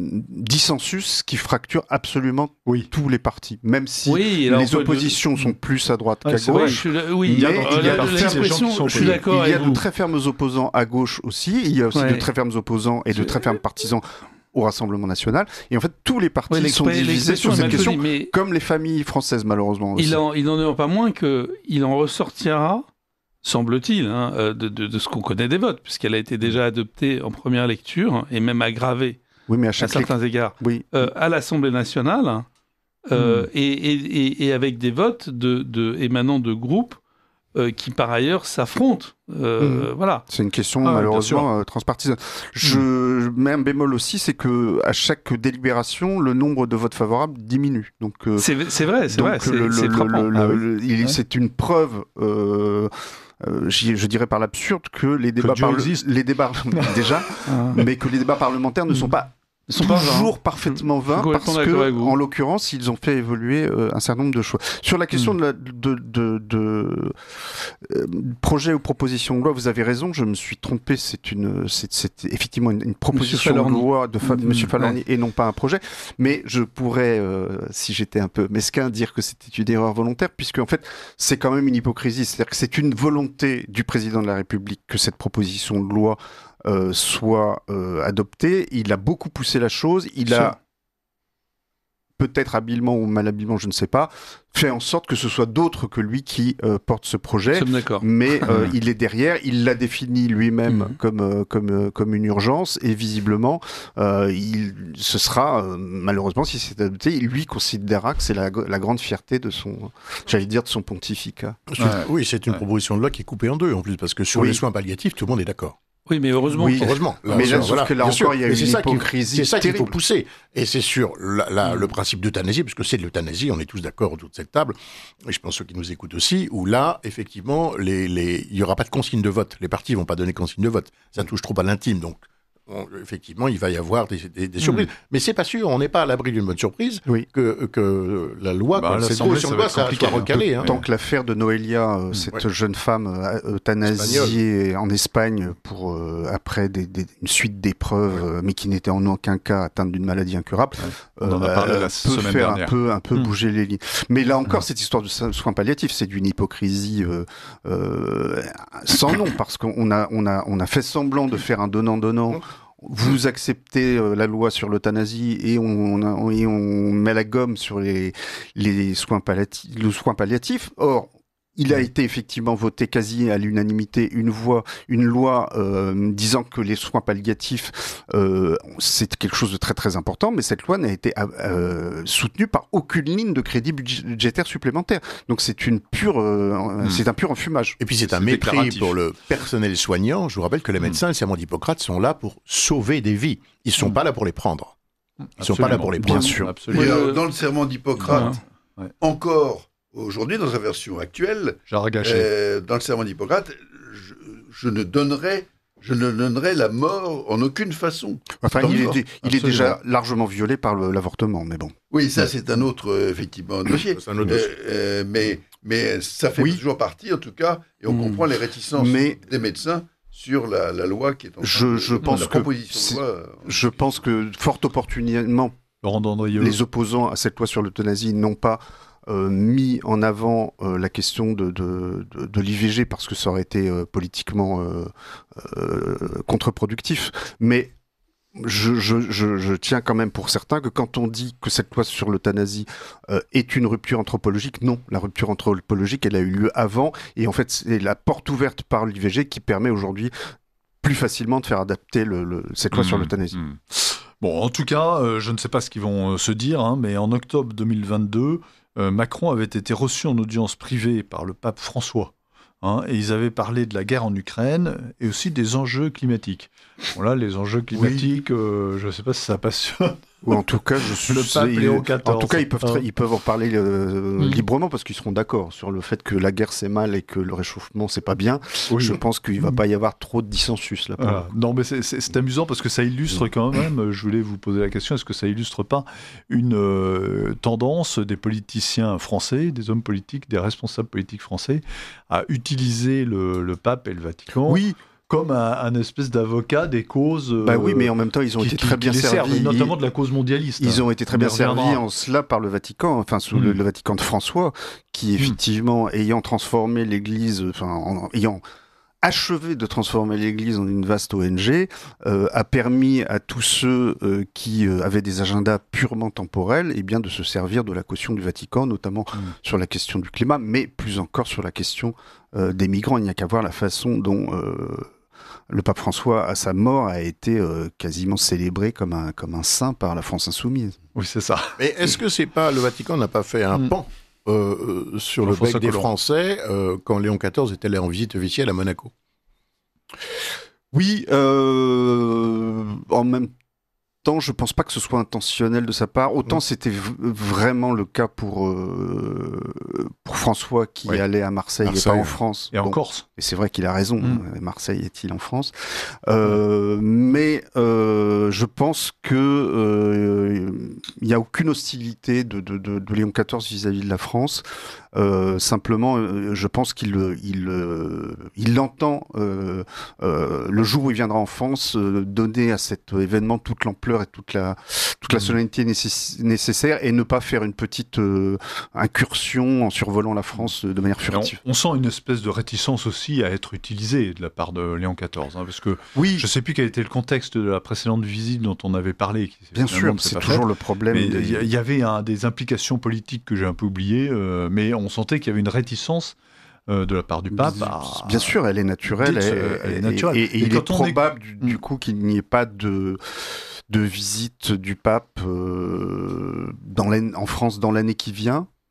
dissensus qui fracture absolument oui. tous les partis, même si oui, les oppositions de... sont plus à droite ouais, qu'à gauche. Vrai, oui, il y a, il y a, il y a l'expression. Je suis d'accord. Il y a de vous. très fermes opposants à gauche aussi. Il y a aussi ouais. de très fermes opposants et de très fermes partisans au Rassemblement national. Et en fait, tous les partis ouais, sont divisés sur cette question, dit, mais comme les familles françaises, malheureusement aussi. Il en, il en est pas moins qu'il en ressortira, semble-t-il, hein, de, de, de ce qu'on connaît des votes, puisqu'elle a été déjà adoptée en première lecture, et même aggravée oui, mais à, chaque à certains lec... égards, oui. euh, à l'Assemblée nationale, euh, mmh. et, et, et avec des votes de, de, émanant de groupes Euh, qui par ailleurs s'affrontent. Euh, mmh. Voilà. C'est une question ah, malheureusement euh, transpartisane. Je mmh. mets un bémol aussi, c'est que à chaque délibération, le nombre de votes favorables diminue. Donc euh, c'est, c'est vrai, c'est donc, vrai. C'est, le, c'est le, frappant. Le, ah, le, oui. il, ouais. C'est une preuve. Euh, Euh, je dirais par l'absurde que les débats, que parle... les débats déjà, ah. mais que les débats parlementaires ne sont pas Ils sont toujours pas parfaitement vains parce que, en l'occurrence, ils ont fait évoluer euh, un certain nombre de choix. Sur la question mmh. de, la, de, de, de euh, projet ou proposition de loi, vous avez raison, je me suis trompé. C'est une, c'est, c'est effectivement une, une proposition de loi de fa- mmh. Monsieur Falorni ouais. et non pas un projet. Mais je pourrais, euh, si j'étais un peu mesquin, dire que c'était une erreur volontaire, puisque en fait, c'est quand même une hypocrisie. C'est-à-dire que c'est une volonté du président de la République que cette proposition de loi Euh, soit euh, adopté. Il a beaucoup poussé la chose. Il a, ça. peut-être habilement ou malhabilement, je ne sais pas, fait en sorte que ce soit d'autres que lui qui euh, portent ce projet. Mais euh, il est derrière. Il l'a défini lui-même mmh. comme, euh, comme, euh, comme une urgence. Et visiblement, euh, il, ce sera, euh, malheureusement, si c'est adopté, il lui considérera que c'est la, la grande fierté de son, j'allais dire, de son pontificat. Ouais. Oui, c'est une ouais. proposition de loi qui est coupée en deux, en plus, parce que sur oui. les soins palliatifs, tout le monde est d'accord. Oui, mais heureusement. Oui, heureusement. Là, mais là, sauf voilà, que là encore, sûr. il y a une hypocrisie. C'est ça qu'il faut pousser. Et c'est sur la, la, mmh. le principe d'euthanasie, puisque c'est de l'euthanasie, on est tous d'accord autour de cette table, et je pense ceux qui nous écoutent aussi, où là, effectivement, les, les, il n'y aura pas de consigne de vote. Les partis ne vont pas donner consigne de vote. Ça touche trop à l'intime, donc on, effectivement, il va y avoir des, des, des surprises. Mmh. Mais c'est pas sûr, on n'est pas à l'abri d'une bonne surprise oui. que, que la loi, bah, cette proposition de loi, ça soit recalée. Hein. Tant que l'affaire de Noelia, euh, mmh. cette ouais. jeune femme euh, euthanasiée en Espagne pour euh, après des, des, une suite d'épreuves, ouais. euh, mais qui n'était en aucun cas atteinte d'une maladie incurable, ouais. on en a parlé euh, la peut semaine faire dernière. un peu, un peu mmh. bouger les lignes. Mais là encore, mmh. cette histoire de soins palliatifs, c'est d'une hypocrisie euh, euh, sans nom, parce qu'on a, on a, on a fait semblant de faire un donnant-donnant. Mmh. Vous acceptez euh, la loi sur l'euthanasie et on, on, et on met la gomme sur les, les soins palliatifs, le soin palliatif. Or, il a été effectivement voté quasi à l'unanimité une voix, une loi euh, disant que les soins palliatifs euh, c'est quelque chose de très très important, mais cette loi n'a été euh, soutenue par aucune ligne de crédit budgétaire supplémentaire. Donc c'est une pure, euh, mmh. c'est un pur enfumage. Et puis c'est un c'est mépris pour le personnel soignant. Je vous rappelle que les médecins, mmh. le serment d'Hippocrate sont là pour sauver des vies. Ils sont mmh. pas là pour les prendre. Ils Absolument. sont pas là pour les prendre. Bien sûr. Et alors, dans le serment d'Hippocrate, ouais. Ouais. encore. Aujourd'hui, dans sa version actuelle, euh, dans le serment d'Hippocrate, je, je ne donnerai, je ne donnerai la mort en aucune façon. Enfin, il, est, il est déjà largement violé par le, l'avortement, mais bon. Oui, ça c'est un autre euh, effectivement dossier. C'est un autre dossier. Euh, euh, mais mais ça fait oui. toujours partie, en tout cas, et on mmh. comprend les réticences mais... des médecins sur la, la loi qui est en je, je de, pense la que proposition de loi. Je pense que fort opportunément, les opposants à cette loi sur l'euthanasie n'ont pas Euh, mis en avant euh, la question de, de, de, de l'I V G parce que ça aurait été euh, politiquement euh, euh, contre-productif. Mais je, je, je, je tiens quand même pour certains que quand on dit que cette loi sur l'euthanasie euh, est une rupture anthropologique, non. La rupture anthropologique, elle a eu lieu avant. Et en fait, c'est la porte ouverte par l'I V G qui permet aujourd'hui plus facilement de faire adapter le, le, cette loi mmh, sur l'euthanasie. Mmh. Bon, en tout cas, euh, je ne sais pas ce qu'ils vont euh, se dire, hein, mais en octobre deux mille vingt-deux, Euh, Macron avait été reçu en audience privée par le pape François, hein, et ils avaient parlé de la guerre en Ukraine et aussi des enjeux climatiques. Bon là, les enjeux climatiques, oui. euh, je ne sais pas si ça passionne. Ou en tout cas, je suis le pape Léon quatorze. En tout cas, ils peuvent, tra- ils peuvent en parler euh, mmh. librement parce qu'ils seront d'accord sur le fait que la guerre c'est mal et que le réchauffement c'est pas bien. Oui. Je pense qu'il va pas y avoir trop de dissensus là. Voilà. Non, mais c'est, c'est, c'est amusant parce que ça illustre quand même. Je voulais vous poser la question, est-ce que ça illustre pas une euh, tendance des politiciens français, des hommes politiques, des responsables politiques français à utiliser le, le pape et le Vatican? Oui. Comme un, un espèce d'avocat des causes. Euh, bah oui, mais en même temps, ils ont qui, été qui, très bien qui servis. Servent, notamment de la cause mondialiste. Ils hein. ont été très On bien servis en cela par le Vatican, enfin sous mmh. le, le Vatican de François, qui effectivement, mmh. ayant transformé l'Église, enfin en, ayant achevé de transformer l'Église en une vaste O N G, euh, a permis à tous ceux euh, qui euh, avaient des agendas purement temporels, et eh bien de se servir de la caution du Vatican, notamment mmh. sur la question du climat, mais plus encore sur la question euh, des migrants. Il n'y a qu'à voir la façon dont euh, le pape François, à sa mort, a été euh, quasiment célébré comme un, comme un saint par la France insoumise. Oui, c'est ça. Mais est-ce que c'est pas, le Vatican n'a pas fait un mmh. pan euh, sur le bec des Français euh, quand Léon quatorze était allé en visite officielle à Monaco? Oui, euh, en même temps, je pense pas que ce soit intentionnel de sa part. Autant mmh. c'était v- vraiment le cas pour, euh, pour François qui oui. allait à Marseille, Marseille et pas en France. Et bon, en Corse. Et c'est vrai qu'il a raison. Mmh. Marseille est-il en France euh, mmh. Mais euh, je pense que euh, il y a aucune hostilité de, de, de, de Léon quatorze vis-à-vis de la France. Euh, simplement, euh, je pense qu'il il, euh, il l'entend euh, euh, le jour où il viendra en France euh, donner à cet événement toute l'ampleur et toute la toute la solennité nécess- nécessaire et ne pas faire une petite euh, incursion en survolant la France de manière furtive. On, on sent une espèce de réticence aussi à être utilisé de la part de Léon quatorze, hein, parce que oui. je ne sais plus quel était le contexte de la précédente visite dont on avait parlé. Qui, Bien sûr, c'est toujours fait. Le problème. Il des... y, y avait un, des implications politiques que j'ai un peu oubliées, euh, mais on sentait qu'il y avait une réticence euh, de la part du pape. À... Bien sûr, elle est naturelle. Elle, elle est naturelle. Et, et, et, et il est probable, est... du, du coup, qu'il n'y ait pas de, de visite du pape euh, dans en France dans l'année qui vient.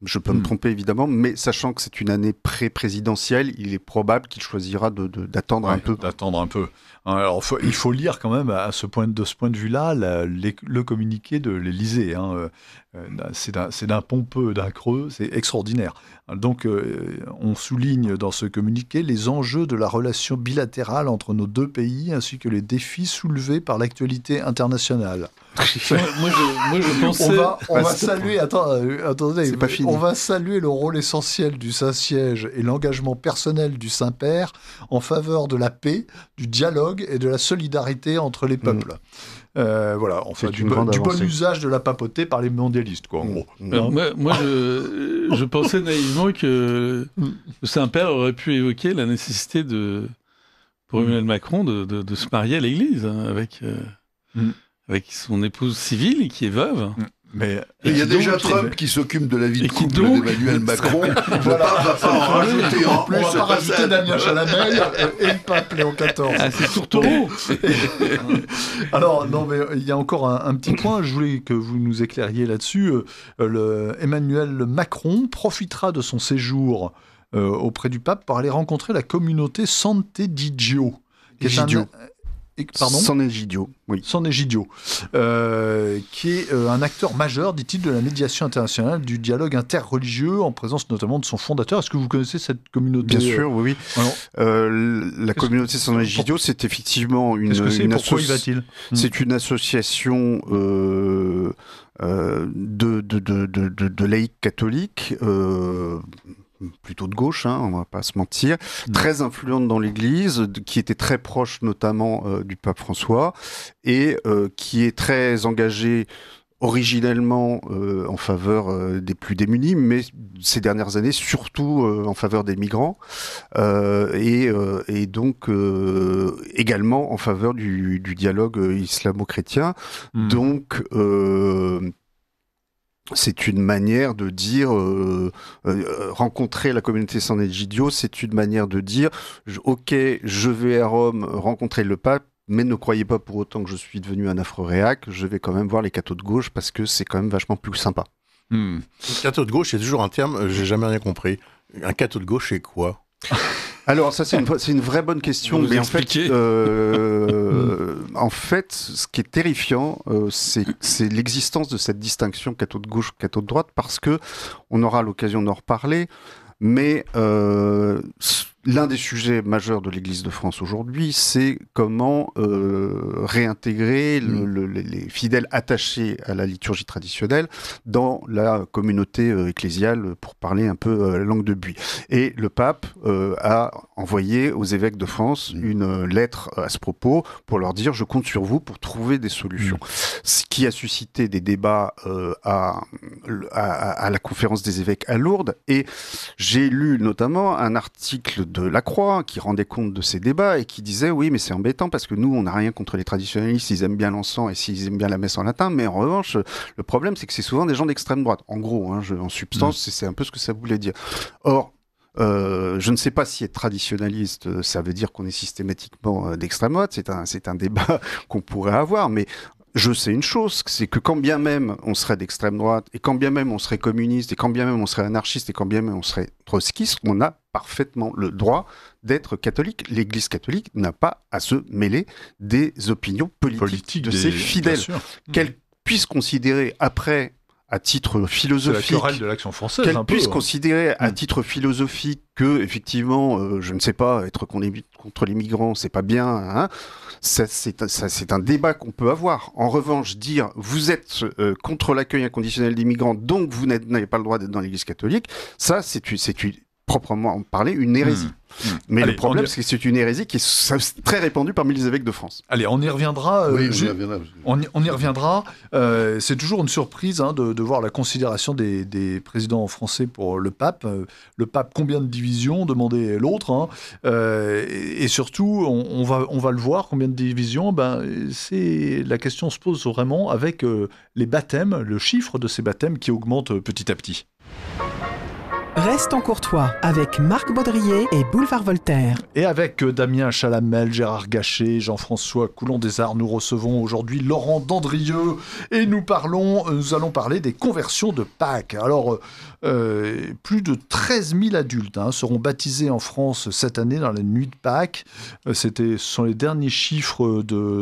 Je peux mmh. me tromper évidemment, mais sachant que c'est une année pré-présidentielle, il est probable qu'il choisira de, de, d'attendre ouais, un peu. D'attendre un peu. Alors, faut, il faut lire quand même à ce point, de ce point de vue-là la, les, le communiqué de l'Élysée. Hein. C'est, d'un, c'est d'un pompeux, d'un creux, c'est extraordinaire. Donc, euh, on souligne dans ce communiqué les enjeux de la relation bilatérale entre nos deux pays, ainsi que les défis soulevés par l'actualité internationale. moi, moi, je, moi, je pensais... On va, on bah, va saluer... Attends, euh, attendez, c'est pas fini. On va saluer le rôle essentiel du Saint-Siège et l'engagement personnel du Saint-Père en faveur de la paix, du dialogue et de la solidarité entre les peuples. Mmh. Euh, voilà, enfin, du, bo- du bon usage de la papauté par les mondialistes, quoi, en mmh. gros. Alors, moi, moi je, je pensais naïvement que le Saint-Père aurait pu évoquer la nécessité de, pour Emmanuel Macron de, de, de se marier à l'Église, hein, avec... Euh, mmh. avec son épouse civile qui est veuve. Mais il y a déjà Trump qui s'occupe de la vie de couple d'Emmanuel Macron. Voilà, on va pas en rajouter en plus. On va pas rajouter Damien Chalamet et le pape Léon quatorze. Ah, c'est Tourtereau. Alors, non, mais il y a encore un, un petit point. Je voulais que vous nous éclairiez là-dessus. Le, Emmanuel Macron profitera de son séjour euh, auprès du pape pour aller rencontrer la communauté Sant'Egidio. Egidio. Pardon ? San Egidio, oui. San Egidio, euh, qui est euh, un acteur majeur, dit-il, de la médiation internationale, du dialogue interreligieux, en présence notamment de son fondateur. Est-ce que vous connaissez cette communauté ? Bien sûr, oui, oui. Alors, euh, la Qu'est-ce communauté San Egidio, c'est effectivement une... Qu'est-ce que c'est ? Une Pourquoi associ... y va-t-il ? C'est une association... Euh, euh, de, de, de, de, de, de laïcs catholiques... Euh, plutôt de gauche, hein, on va pas se mentir, mmh. très influente dans l'Église, de, qui était très proche notamment euh, du pape François, et euh, qui est très engagée originellement euh, en faveur euh, des plus démunis, mais ces dernières années surtout euh, en faveur des migrants, euh, et, euh, et donc euh, également en faveur du, du dialogue islamo-chrétien. Mmh. Donc euh, c'est une manière de dire, euh, euh, rencontrer la communauté San Egidio, c'est une manière de dire, je, ok, je vais à Rome rencontrer le pape, mais ne croyez pas pour autant que je suis devenu un afro-réac, je vais quand même voir les cathos de gauche parce que c'est quand même vachement plus sympa. Hmm. Catho de gauche, c'est toujours un terme, euh, j'ai jamais rien compris. Un catho de gauche, c'est quoi ? Alors ça c'est une, c'est une vraie bonne question, mais en fait, euh, en fait, ce qui est terrifiant, euh, c'est, c'est l'existence de cette distinction catho de gauche, catho de droite, parce que on aura l'occasion d'en reparler, mais euh, l'un des sujets majeurs de l'Église de France aujourd'hui, c'est comment euh, réintégrer le, le, les fidèles attachés à la liturgie traditionnelle dans la communauté euh, ecclésiale, pour parler un peu euh, la langue de Buis. Et le pape euh, a envoyé aux évêques de France une euh, lettre à ce propos pour leur dire « je compte sur vous pour trouver des solutions ». Ce qui a suscité des débats euh, à, à, à la conférence des évêques à Lourdes. Et j'ai lu notamment un article de La Croix qui rendait compte de ces débats et qui disait oui mais c'est embêtant parce que nous on n'a rien contre les traditionnalistes, ils aiment bien l'encens et s'ils aiment bien la messe en latin, mais en revanche le problème c'est que c'est souvent des gens d'extrême droite, en gros, hein, je, en substance mmh. c'est, c'est un peu ce que ça voulait dire. Or Euh, je ne sais pas si être traditionnaliste, ça veut dire qu'on est systématiquement d'extrême droite. C'est un, c'est un débat qu'on pourrait avoir, mais je sais une chose, c'est que quand bien même on serait d'extrême droite, et quand bien même on serait communiste, et quand bien même on serait anarchiste, et quand bien même on serait trotskiste, on a parfaitement le droit d'être catholique. L'Église catholique n'a pas à se mêler des opinions politiques, politiques de des... ses fidèles. Qu'elle puisse considérer après, à titre philosophique, c'est la querelle de l'Action française, qu'elle un peu, puisse hein. considérer à titre philosophique que effectivement, euh, je ne sais pas, être contre les migrants, c'est pas bien. Hein, ça, c'est, ça, c'est un débat qu'on peut avoir. En revanche, dire vous êtes euh, contre l'accueil inconditionnel des migrants, donc vous n'avez pas le droit d'être dans l'Église catholique, ça, c'est, c'est une, proprement parler une hérésie. Mmh. Mmh. Mais Allez, le problème, y... c'est que c'est une hérésie qui est très répandue parmi les évêques de France. Allez, on y reviendra. Euh, oui, on, je... y reviendra. on, y, on y reviendra. Euh, c'est toujours une surprise hein, de, de voir la considération des, des présidents français pour le pape. Euh, le pape, combien de divisions demandait l'autre hein. euh, et, et surtout, on, on, va, on va le voir, combien de divisions ben, c'est, la question se pose vraiment avec euh, les baptêmes, le chiffre de ces baptêmes qui augmente petit à petit. Restons courtois avec Marc Baudrier et Boulevard Voltaire. Et avec Damien Chalamel, Gérard Gachet, Jean-François Coulon-Desarts, nous recevons aujourd'hui Laurent Dandrieux et nous parlons, nous allons parler des conversions de Pâques. Alors, euh, plus de treize mille adultes hein, seront baptisés en France cette année dans la nuit de Pâques. Euh, c'était, ce sont les derniers chiffres de,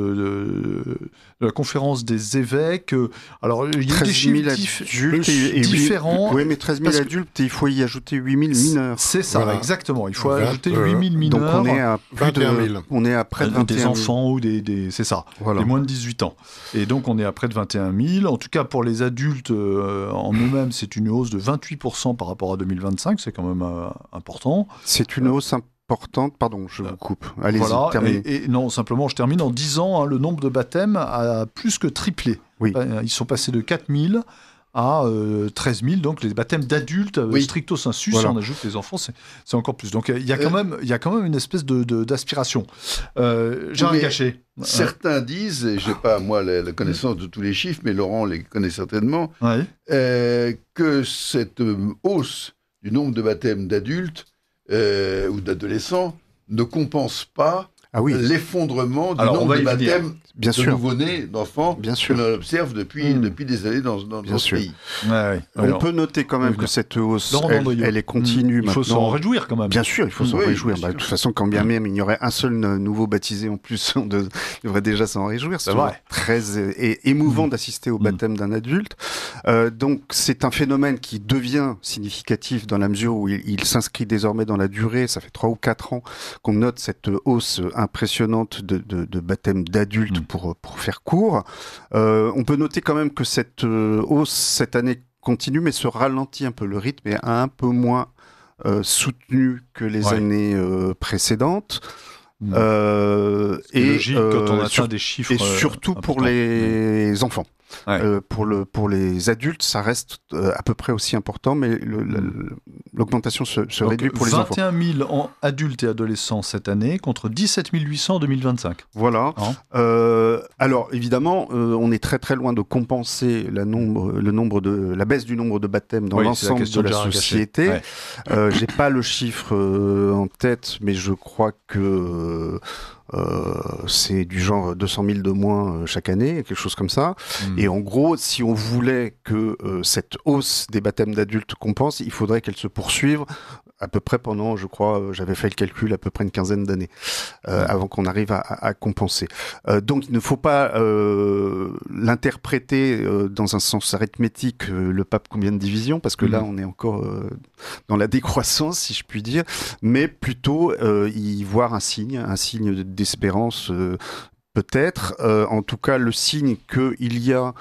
de, de la conférence des évêques. Alors, il y a des chiffres adultes et, et différents. Oui, mais treize mille adultes, et il faut y ajouter huit mille mineurs. C'est ça, voilà. Exactement. Il faut vingt, ajouter huit mille mineurs. Donc on est à plus vingt et un mille. De, on est à près de vingt et un mille. Des enfants ou des, des c'est ça, voilà. Des moins de dix-huit ans. Et donc on est à près de vingt et un mille. En tout cas pour les adultes euh, en eux-mêmes, c'est une hausse de vingt-huit pour cent par rapport à deux mille vingt-cinq. C'est quand même euh, important. C'est une hausse importante. Pardon, je vous coupe. Allez-y, voilà. terminez. Et, et non, simplement, je termine. En dix ans, hein, le nombre de baptêmes a plus que triplé. Oui. Ils sont passés de quatre mille à euh, treize mille, donc les baptêmes d'adultes, oui. stricto sensu, voilà. Si on ajoute les enfants, c'est, c'est encore plus. Donc il y a quand même, il y a quand même une espèce de, de, d'aspiration. Euh, j'ai un cachet. Certains disent, et je n'ai pas moi la, la connaissance de tous les chiffres, mais Laurent les connaît certainement, ouais. euh, que cette hausse du nombre de baptêmes d'adultes euh, ou d'adolescents ne compense pas ah oui. l'effondrement du Alors, nombre de baptêmes bien de sûr. nouveau-nés, d'enfants, bien sûr. que l'on observe depuis, mmh. depuis des années dans, dans, dans ce pays. Ouais, ouais. On Alors, peut noter quand même que cette hausse, non, non, elle, non, elle est continue mmh. maintenant. Il faut s'en réjouir quand même. Bien sûr, il faut mmh. s'en oui, réjouir. Bah, de toute façon, quand bien même il y aurait un seul nouveau baptisé en plus, on de, devrait déjà s'en réjouir. C'est, c'est vrai. Très é- émouvant mmh. d'assister au baptême mmh. d'un adulte. Euh, donc c'est un phénomène qui devient significatif dans la mesure où il, il s'inscrit désormais dans la durée. Ça fait trois ou quatre ans qu'on note cette hausse impressionnante De, de, de baptême d'adultes mmh. pour, pour faire court. Euh, on peut noter quand même que cette euh, hausse cette année continue, mais se ralentit un peu. Le rythme est un peu moins euh, soutenu que les ouais. années euh, précédentes. Mmh. Euh, C'est et logique euh, quand on atteint sur, des chiffres et surtout euh, pour les mmh. enfants. Ouais. Euh, pour, le, pour les adultes, ça reste euh, à peu près aussi important, mais le, le, l'augmentation se, se réduit pour les enfants. vingt et un mille en adultes et adolescents cette année, contre dix-sept mille huit cents en deux mille vingt-cinq. Voilà. Hein euh, alors, évidemment, euh, on est très très loin de compenser la, nombre, le nombre de, la baisse du nombre de baptêmes dans oui, l'ensemble la de la société. Ouais. Euh, j'ai pas le chiffre euh, en tête, mais je crois que... Euh, c'est du genre deux cent mille de moins euh, chaque année, quelque chose comme ça. Mmh. Et en gros, si on voulait que euh, cette hausse des baptêmes d'adultes compense, il faudrait qu'elle se poursuive à peu près pendant, je crois, euh, j'avais fait le calcul, à peu près une quinzaine d'années euh, mmh. avant qu'on arrive à, à, à compenser. Euh, donc, il ne faut pas euh, l'interpréter euh, dans un sens arithmétique, euh, le pape combien de divisions, parce que mmh. là, on est encore euh, dans la décroissance, si je puis dire, mais plutôt euh, y voir un signe, un signe de d'espérance euh, peut-être, euh, en tout cas le signe qu'il y a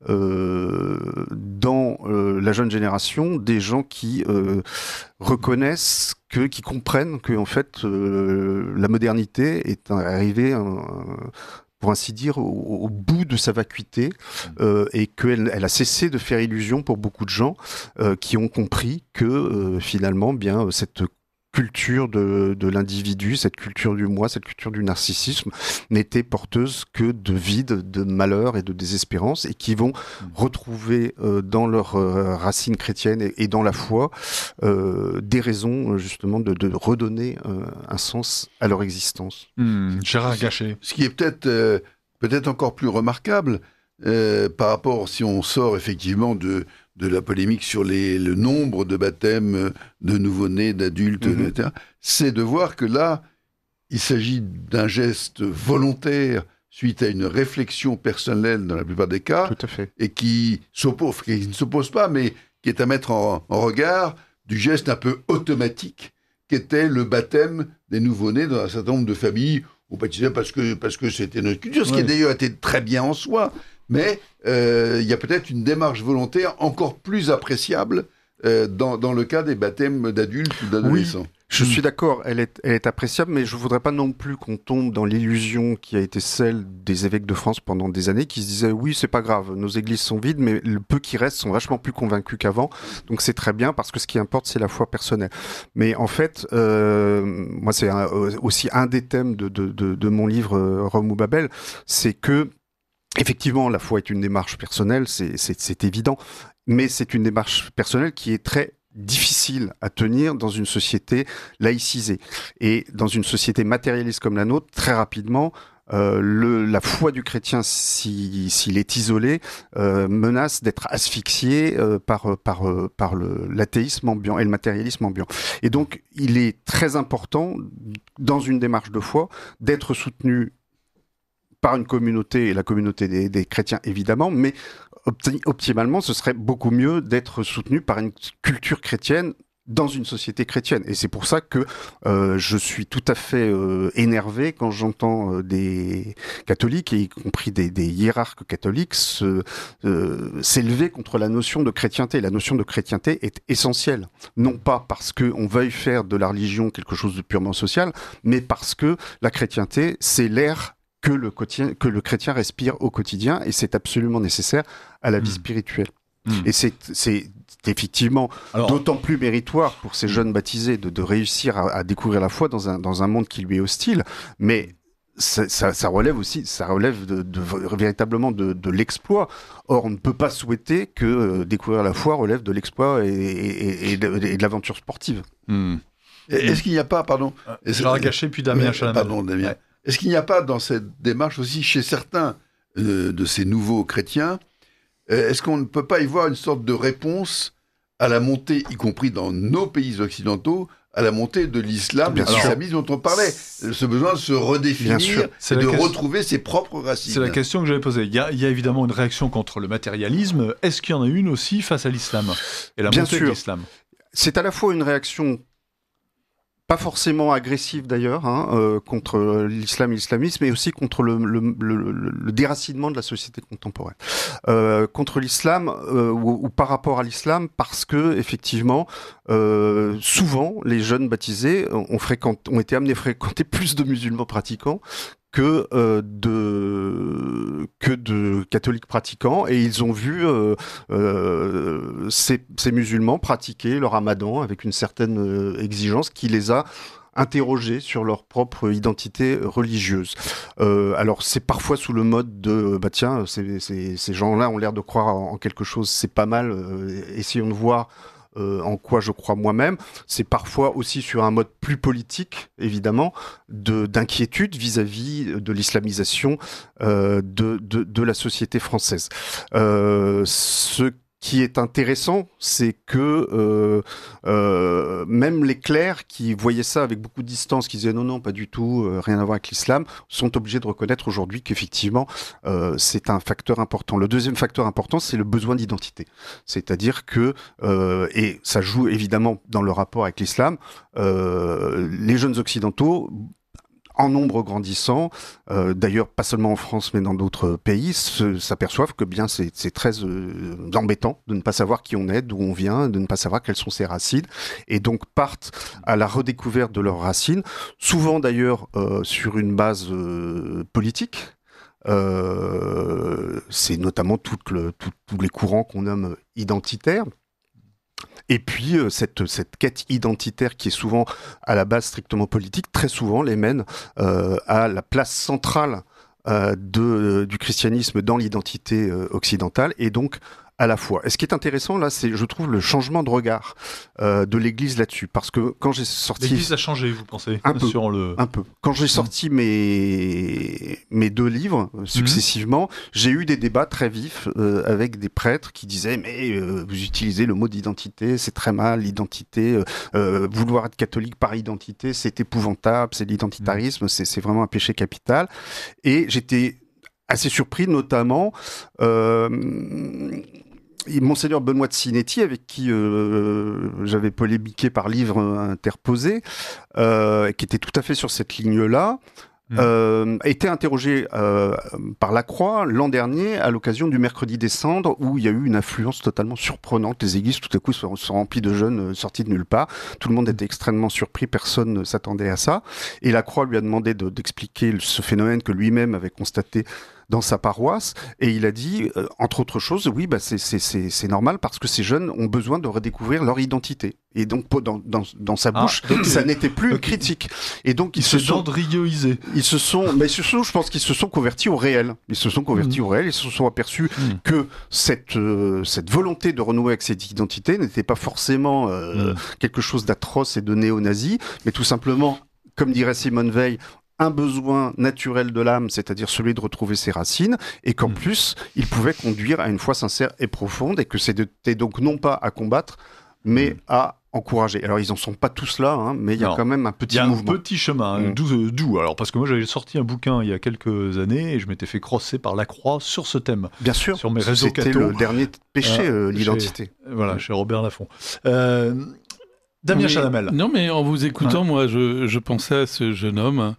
euh, dans euh, la jeune génération des gens qui euh, reconnaissent, que, qui comprennent que en fait euh, la modernité est arrivée euh, pour ainsi dire, au, au bout de sa vacuité, euh, et qu'elle elle a cessé de faire illusion pour beaucoup de gens euh, qui ont compris que euh, finalement, bien cette culture de, de l'individu, cette culture du moi, cette culture du narcissisme n'était porteuse que de vide, de malheur et de désespérance, et qui vont retrouver euh, dans leurs euh, racines chrétiennes et, et dans la foi euh, des raisons justement de, de redonner euh, un sens à leur existence. Mmh, Gérard Gachet. Ce qui est peut-être, euh, peut-être encore plus remarquable euh, par rapport, si on sort effectivement de de la polémique sur les, le nombre de baptêmes de nouveau-nés, d'adultes, mmh. et cetera, c'est de voir que là, il s'agit d'un geste volontaire suite à une réflexion personnelle dans la plupart des cas, tout à fait. Et qui s'oppose, qui ne s'oppose pas, mais qui est à mettre en, en regard du geste un peu automatique qu'était le baptême des nouveau-nés dans un certain nombre de familles, on baptisait parce que, parce que c'était notre culture, ce ouais. qui a d'ailleurs été très bien en soi. Mais euh, il y a peut-être une démarche volontaire encore plus appréciable euh, dans, dans le cas des baptêmes d'adultes ou d'adolescents. Oui, je suis d'accord, elle est, elle est appréciable, mais je ne voudrais pas non plus qu'on tombe dans l'illusion qui a été celle des évêques de France pendant des années, qui se disaient « oui, c'est pas grave, nos églises sont vides, mais le peu qui reste sont vachement plus convaincus qu'avant, donc c'est très bien, parce que ce qui importe, c'est la foi personnelle. » Mais en fait, euh, moi, c'est un, aussi un des thèmes de, de, de, de mon livre euh, « Rome ou Babel », c'est que effectivement, la foi est une démarche personnelle, c'est, c'est, c'est évident, mais c'est une démarche personnelle qui est très difficile à tenir dans une société laïcisée. Et dans une société matérialiste comme la nôtre, très rapidement, euh, le, la foi du chrétien, si, s'il est isolé, euh, menace d'être asphyxié euh, par, par, euh, par le, l'athéisme ambiant et le matérialisme ambiant. Et donc, il est très important, dans une démarche de foi, d'être soutenu par une communauté, et la communauté des, des chrétiens évidemment, mais opti- optimalement, ce serait beaucoup mieux d'être soutenu par une culture chrétienne dans une société chrétienne. Et c'est pour ça que euh, je suis tout à fait euh, énervé quand j'entends euh, des catholiques, et y compris des, des hiérarques catholiques, se, euh, s'élever contre la notion de chrétienté. La notion de chrétienté est essentielle. Non pas parce qu'on veuille faire de la religion quelque chose de purement social, mais parce que la chrétienté, c'est l'air que le, quotidien, que le chrétien respire au quotidien, et c'est absolument nécessaire à la vie mmh. spirituelle. Mmh. Et c'est, c'est effectivement Alors, d'autant plus méritoire pour ces jeunes baptisés de, de réussir à, à découvrir la foi dans un, dans un monde qui lui est hostile, mais ça, ça, ça relève aussi, ça relève de, de, véritablement de, de l'exploit. Or, on ne peut pas souhaiter que euh, découvrir la foi relève de l'exploit et, et, et, de, et de l'aventure sportive. Mmh. Est-ce qu'il n'y a pas, pardon... Gérard Gachet, puis Damien ouais, Chalamel. Pardon, Damien. Ouais. Est-ce qu'il n'y a pas dans cette démarche aussi, chez certains euh, de ces nouveaux chrétiens, euh, est-ce qu'on ne peut pas y voir une sorte de réponse à la montée, y compris dans nos pays occidentaux, à la montée de l'islam, de l'islamisme dont on parlait, ce besoin de se redéfinir et de question... retrouver ses propres racines. C'est la question que j'avais posée. Il y, a, il y a évidemment une réaction contre le matérialisme. Est-ce qu'il y en a une aussi face à l'islam et la Bien montée sûr. de l'islam? C'est à la fois une réaction pas forcément agressive d'ailleurs, hein, euh, contre l'islam et l'islamisme, mais aussi contre le, le, le, le déracinement de la société contemporaine. Euh, contre l'islam euh, ou, ou par rapport à l'islam, parce que effectivement, euh, souvent les jeunes baptisés ont, fréquent, ont été amenés à fréquenter plus de musulmans pratiquants que euh, de que de catholiques pratiquants, et ils ont vu euh, euh, ces, ces musulmans pratiquer le ramadan avec une certaine euh, exigence qui les a interrogés sur leur propre identité religieuse. Euh, alors c'est parfois sous le mode de bah tiens, ces, ces, ces gens-là ont l'air de croire en, en quelque chose, c'est pas mal, euh, essayons de voir Euh, en quoi je crois moi-même. C'est parfois aussi sur un mode plus politique, évidemment, de, d'inquiétude vis-à-vis de l'islamisation euh, de, de, de la société française. Euh, ce qui est intéressant, c'est que euh, euh, même les clercs qui voyaient ça avec beaucoup de distance, qui disaient non, non, pas du tout, euh, rien à voir avec l'islam, sont obligés de reconnaître aujourd'hui qu'effectivement, euh, c'est un facteur important. Le deuxième facteur important, c'est le besoin d'identité. C'est-à-dire que, euh, et ça joue évidemment dans le rapport avec l'islam, euh, les jeunes occidentaux, en nombre grandissant, euh, d'ailleurs pas seulement en France mais dans d'autres pays, se, s'aperçoivent que bien c'est, c'est très euh, embêtant de ne pas savoir qui on est, d'où on vient, de ne pas savoir quelles sont ses racines, et donc partent à la redécouverte de leurs racines, souvent d'ailleurs euh, sur une base euh, politique. Euh, c'est notamment tout le, tout, tous les courants qu'on nomme identitaires. Et puis, euh, cette, cette quête identitaire qui est souvent à la base strictement politique, très souvent les mène euh, à la place centrale euh, de, du christianisme dans l'identité euh, occidentale, et donc à la fois. Et ce qui est intéressant là, c'est, je trouve, le changement de regard euh, de l'Église là-dessus, parce que quand j'ai sorti, l'Église a changé, vous pensez, un peu, sur le... un peu. Quand j'ai sorti mes mes deux livres euh, successivement, mmh. j'ai eu des débats très vifs euh, avec des prêtres qui disaient mais euh, vous utilisez le mot d'identité, c'est très mal, l'identité, euh, euh, vouloir être catholique par identité, c'est épouvantable, c'est l'identitarisme, mmh. c'est c'est vraiment un péché capital. Et j'étais assez surpris, notamment. Euh, Monseigneur Benoît de Sinetti, avec qui euh, j'avais polémiqué par livre interposé, euh, qui était tout à fait sur cette ligne-là, mmh. euh, a été interrogé euh, par la Croix l'an dernier à l'occasion du Mercredi des Cendres, où il y a eu une affluence totalement surprenante. Les églises, tout à coup, sont, sont remplies de jeunes sortis de nulle part. Tout le monde était extrêmement surpris, personne ne s'attendait à ça. Et la Croix lui a demandé de, d'expliquer ce phénomène que lui-même avait constaté dans sa paroisse, et il a dit, euh, entre autres choses, oui, bah, c'est, c'est, c'est, c'est normal parce que ces jeunes ont besoin de redécouvrir leur identité. Et donc, dans, dans, dans sa bouche, ah, donc, ça n'était plus okay. critique. Et donc, ils, ils se sont gendrioisés. Ils se sont, mais surtout, je pense qu'ils se sont convertis au réel. Ils se sont convertis mmh. au réel. Ils se sont aperçus mmh. que cette euh, cette volonté de renouer avec cette identité n'était pas forcément euh, mmh. quelque chose d'atroce et de néo-nazi, mais tout simplement, comme dirait Simone Veil, un besoin naturel de l'âme, c'est-à-dire celui de retrouver ses racines, et qu'en mmh. plus, il pouvait conduire à une foi sincère et profonde, et que c'était donc non pas à combattre, mais mmh. à encourager. Alors, ils n'en sont pas tous là, hein, mais il y a non. quand même un petit mouvement. Il y a un petit chemin, mmh. doux, doux. Alors, parce que moi, j'avais sorti un bouquin il y a quelques années et je m'étais fait crosser par la croix sur ce thème. Bien sûr. Sur mes réseaux C'était cathos. le dernier péché, euh, euh, l'identité. Chez, voilà, mmh. chez Robert Laffont. Euh, Damien oui, Chalamel. Non, mais en vous écoutant, ouais. moi, je, je pensais à ce jeune homme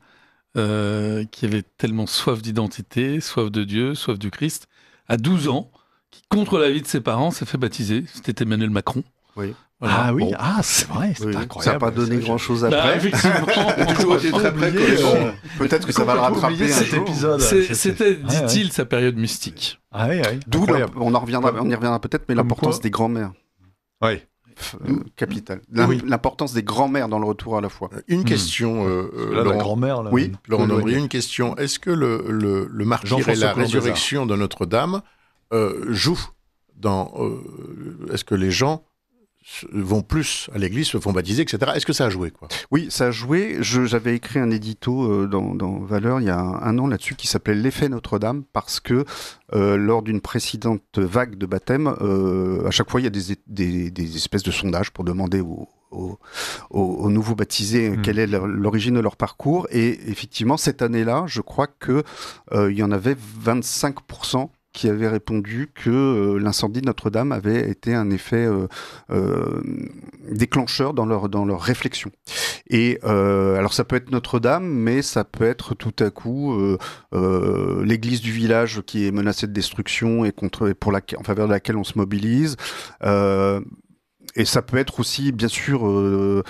euh, qui avait tellement soif d'identité, soif de Dieu, soif du Christ, à douze ans, qui, contre l'avis de ses parents, s'est fait baptiser. C'était Emmanuel Macron. Oui. Voilà. Ah oui, bon. ah, c'est vrai, c'est oui, incroyable. Ça n'a pas donné grand-chose après. Bah, effectivement, on a toujours été très près. Euh, Peut-être que ça va le rattraper cet épisode. C'est, c'était, dit-il, ouais. sa période mystique. Ah oui, oui. D'où on en reviendra, on y reviendra peut-être, mais Comme l'importance quoi des grands-mères. Oui. Euh, capitale. Oui. L'importance des grands-mères dans le retour à la foi. Une mmh. question, euh, là, Laurent, la grand-mère. Là, oui, Laurent Nombry, une question. Est-ce que le, le, le martyre et la résurrection de Notre-Dame euh, jouent dans... Euh, est-ce que les gens vont plus à l'église, se font baptiser, et cetera. Est-ce que ça a joué, quoi ? Oui, ça a joué. Je, j'avais écrit un édito euh, dans, dans Valeurs il y a un, un an là-dessus qui s'appelait L'effet Notre-Dame, parce que euh, lors d'une précédente vague de baptême, euh, à chaque fois il y a des, des, des espèces de sondages pour demander aux, aux, aux nouveaux baptisés mmh. quelle est l'origine de leur parcours. Et effectivement, cette année-là, je crois que euh, il y en avait vingt-cinq pour cent qui avaient répondu que euh, l'incendie de Notre-Dame avait été un effet euh, euh, déclencheur dans leur, dans leur réflexion. Et euh, alors ça peut être Notre-Dame, mais ça peut être tout à coup euh, euh, l'église du village qui est menacée de destruction et, contre, et pour la, en faveur de laquelle on se mobilise. Euh, Et ça peut être aussi, bien sûr, euh,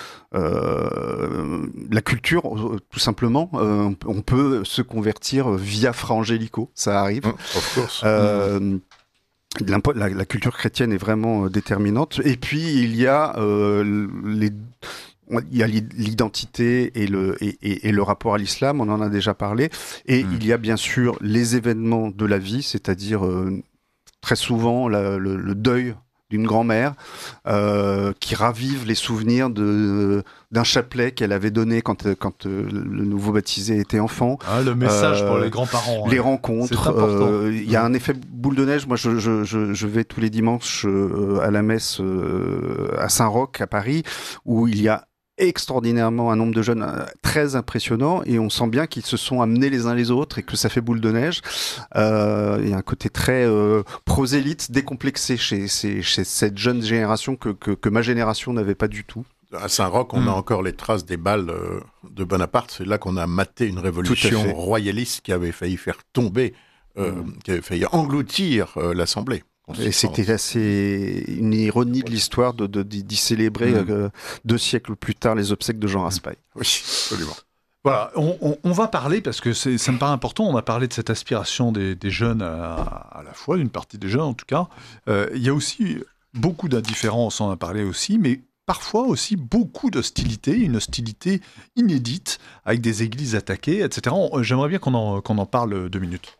euh, la culture, euh, tout simplement. Euh, on peut se convertir via Fra Angelico, ça arrive. Mmh, of course. Euh, mmh. la, la culture chrétienne est vraiment déterminante. Et puis, il y a euh, les... Il y a l'identité et le, et, et, et le rapport à l'islam, on en a déjà parlé. Et mmh. il y a bien sûr les événements de la vie, c'est-à-dire euh, très souvent la, le, le deuil d'une grand-mère euh, qui ravive les souvenirs de, d'un chapelet qu'elle avait donné quand, quand euh, le nouveau baptisé était enfant. Ah, le message euh, pour les grands-parents. Les ouais. rencontres. Il euh, y a un effet boule de neige. Moi, je, je, je, je vais tous les dimanches euh, à la messe euh, à Saint-Roch, à Paris, où il y a extraordinairement un nombre de jeunes très impressionnant et on sent bien qu'ils se sont amenés les uns les autres et que ça fait boule de neige. Euh, il y a un côté très euh, prosélyte, décomplexé chez, chez, chez cette jeune génération que, que, que ma génération n'avait pas du tout. À Saint-Roch, on mmh. a encore les traces des balles euh, de Bonaparte. C'est là qu'on a maté une révolution royaliste qui avait failli faire tomber, euh, mmh. qui avait failli engloutir euh, l'Assemblée. Et c'était assez une ironie de l'histoire de, de, d'y célébrer mmh. euh, deux siècles plus tard les obsèques de Jean Raspail. Oui, absolument. Voilà, on, on, on va parler, parce que c'est, ça me paraît important, on a parlé de cette aspiration des, des jeunes à, à la foi, d'une partie des jeunes en tout cas. Euh, il y a aussi beaucoup d'indifférence, on en a parlé aussi, mais parfois aussi beaucoup d'hostilité, une hostilité inédite, avec des églises attaquées, et cetera. On, j'aimerais bien qu'on en, qu'on en parle deux minutes.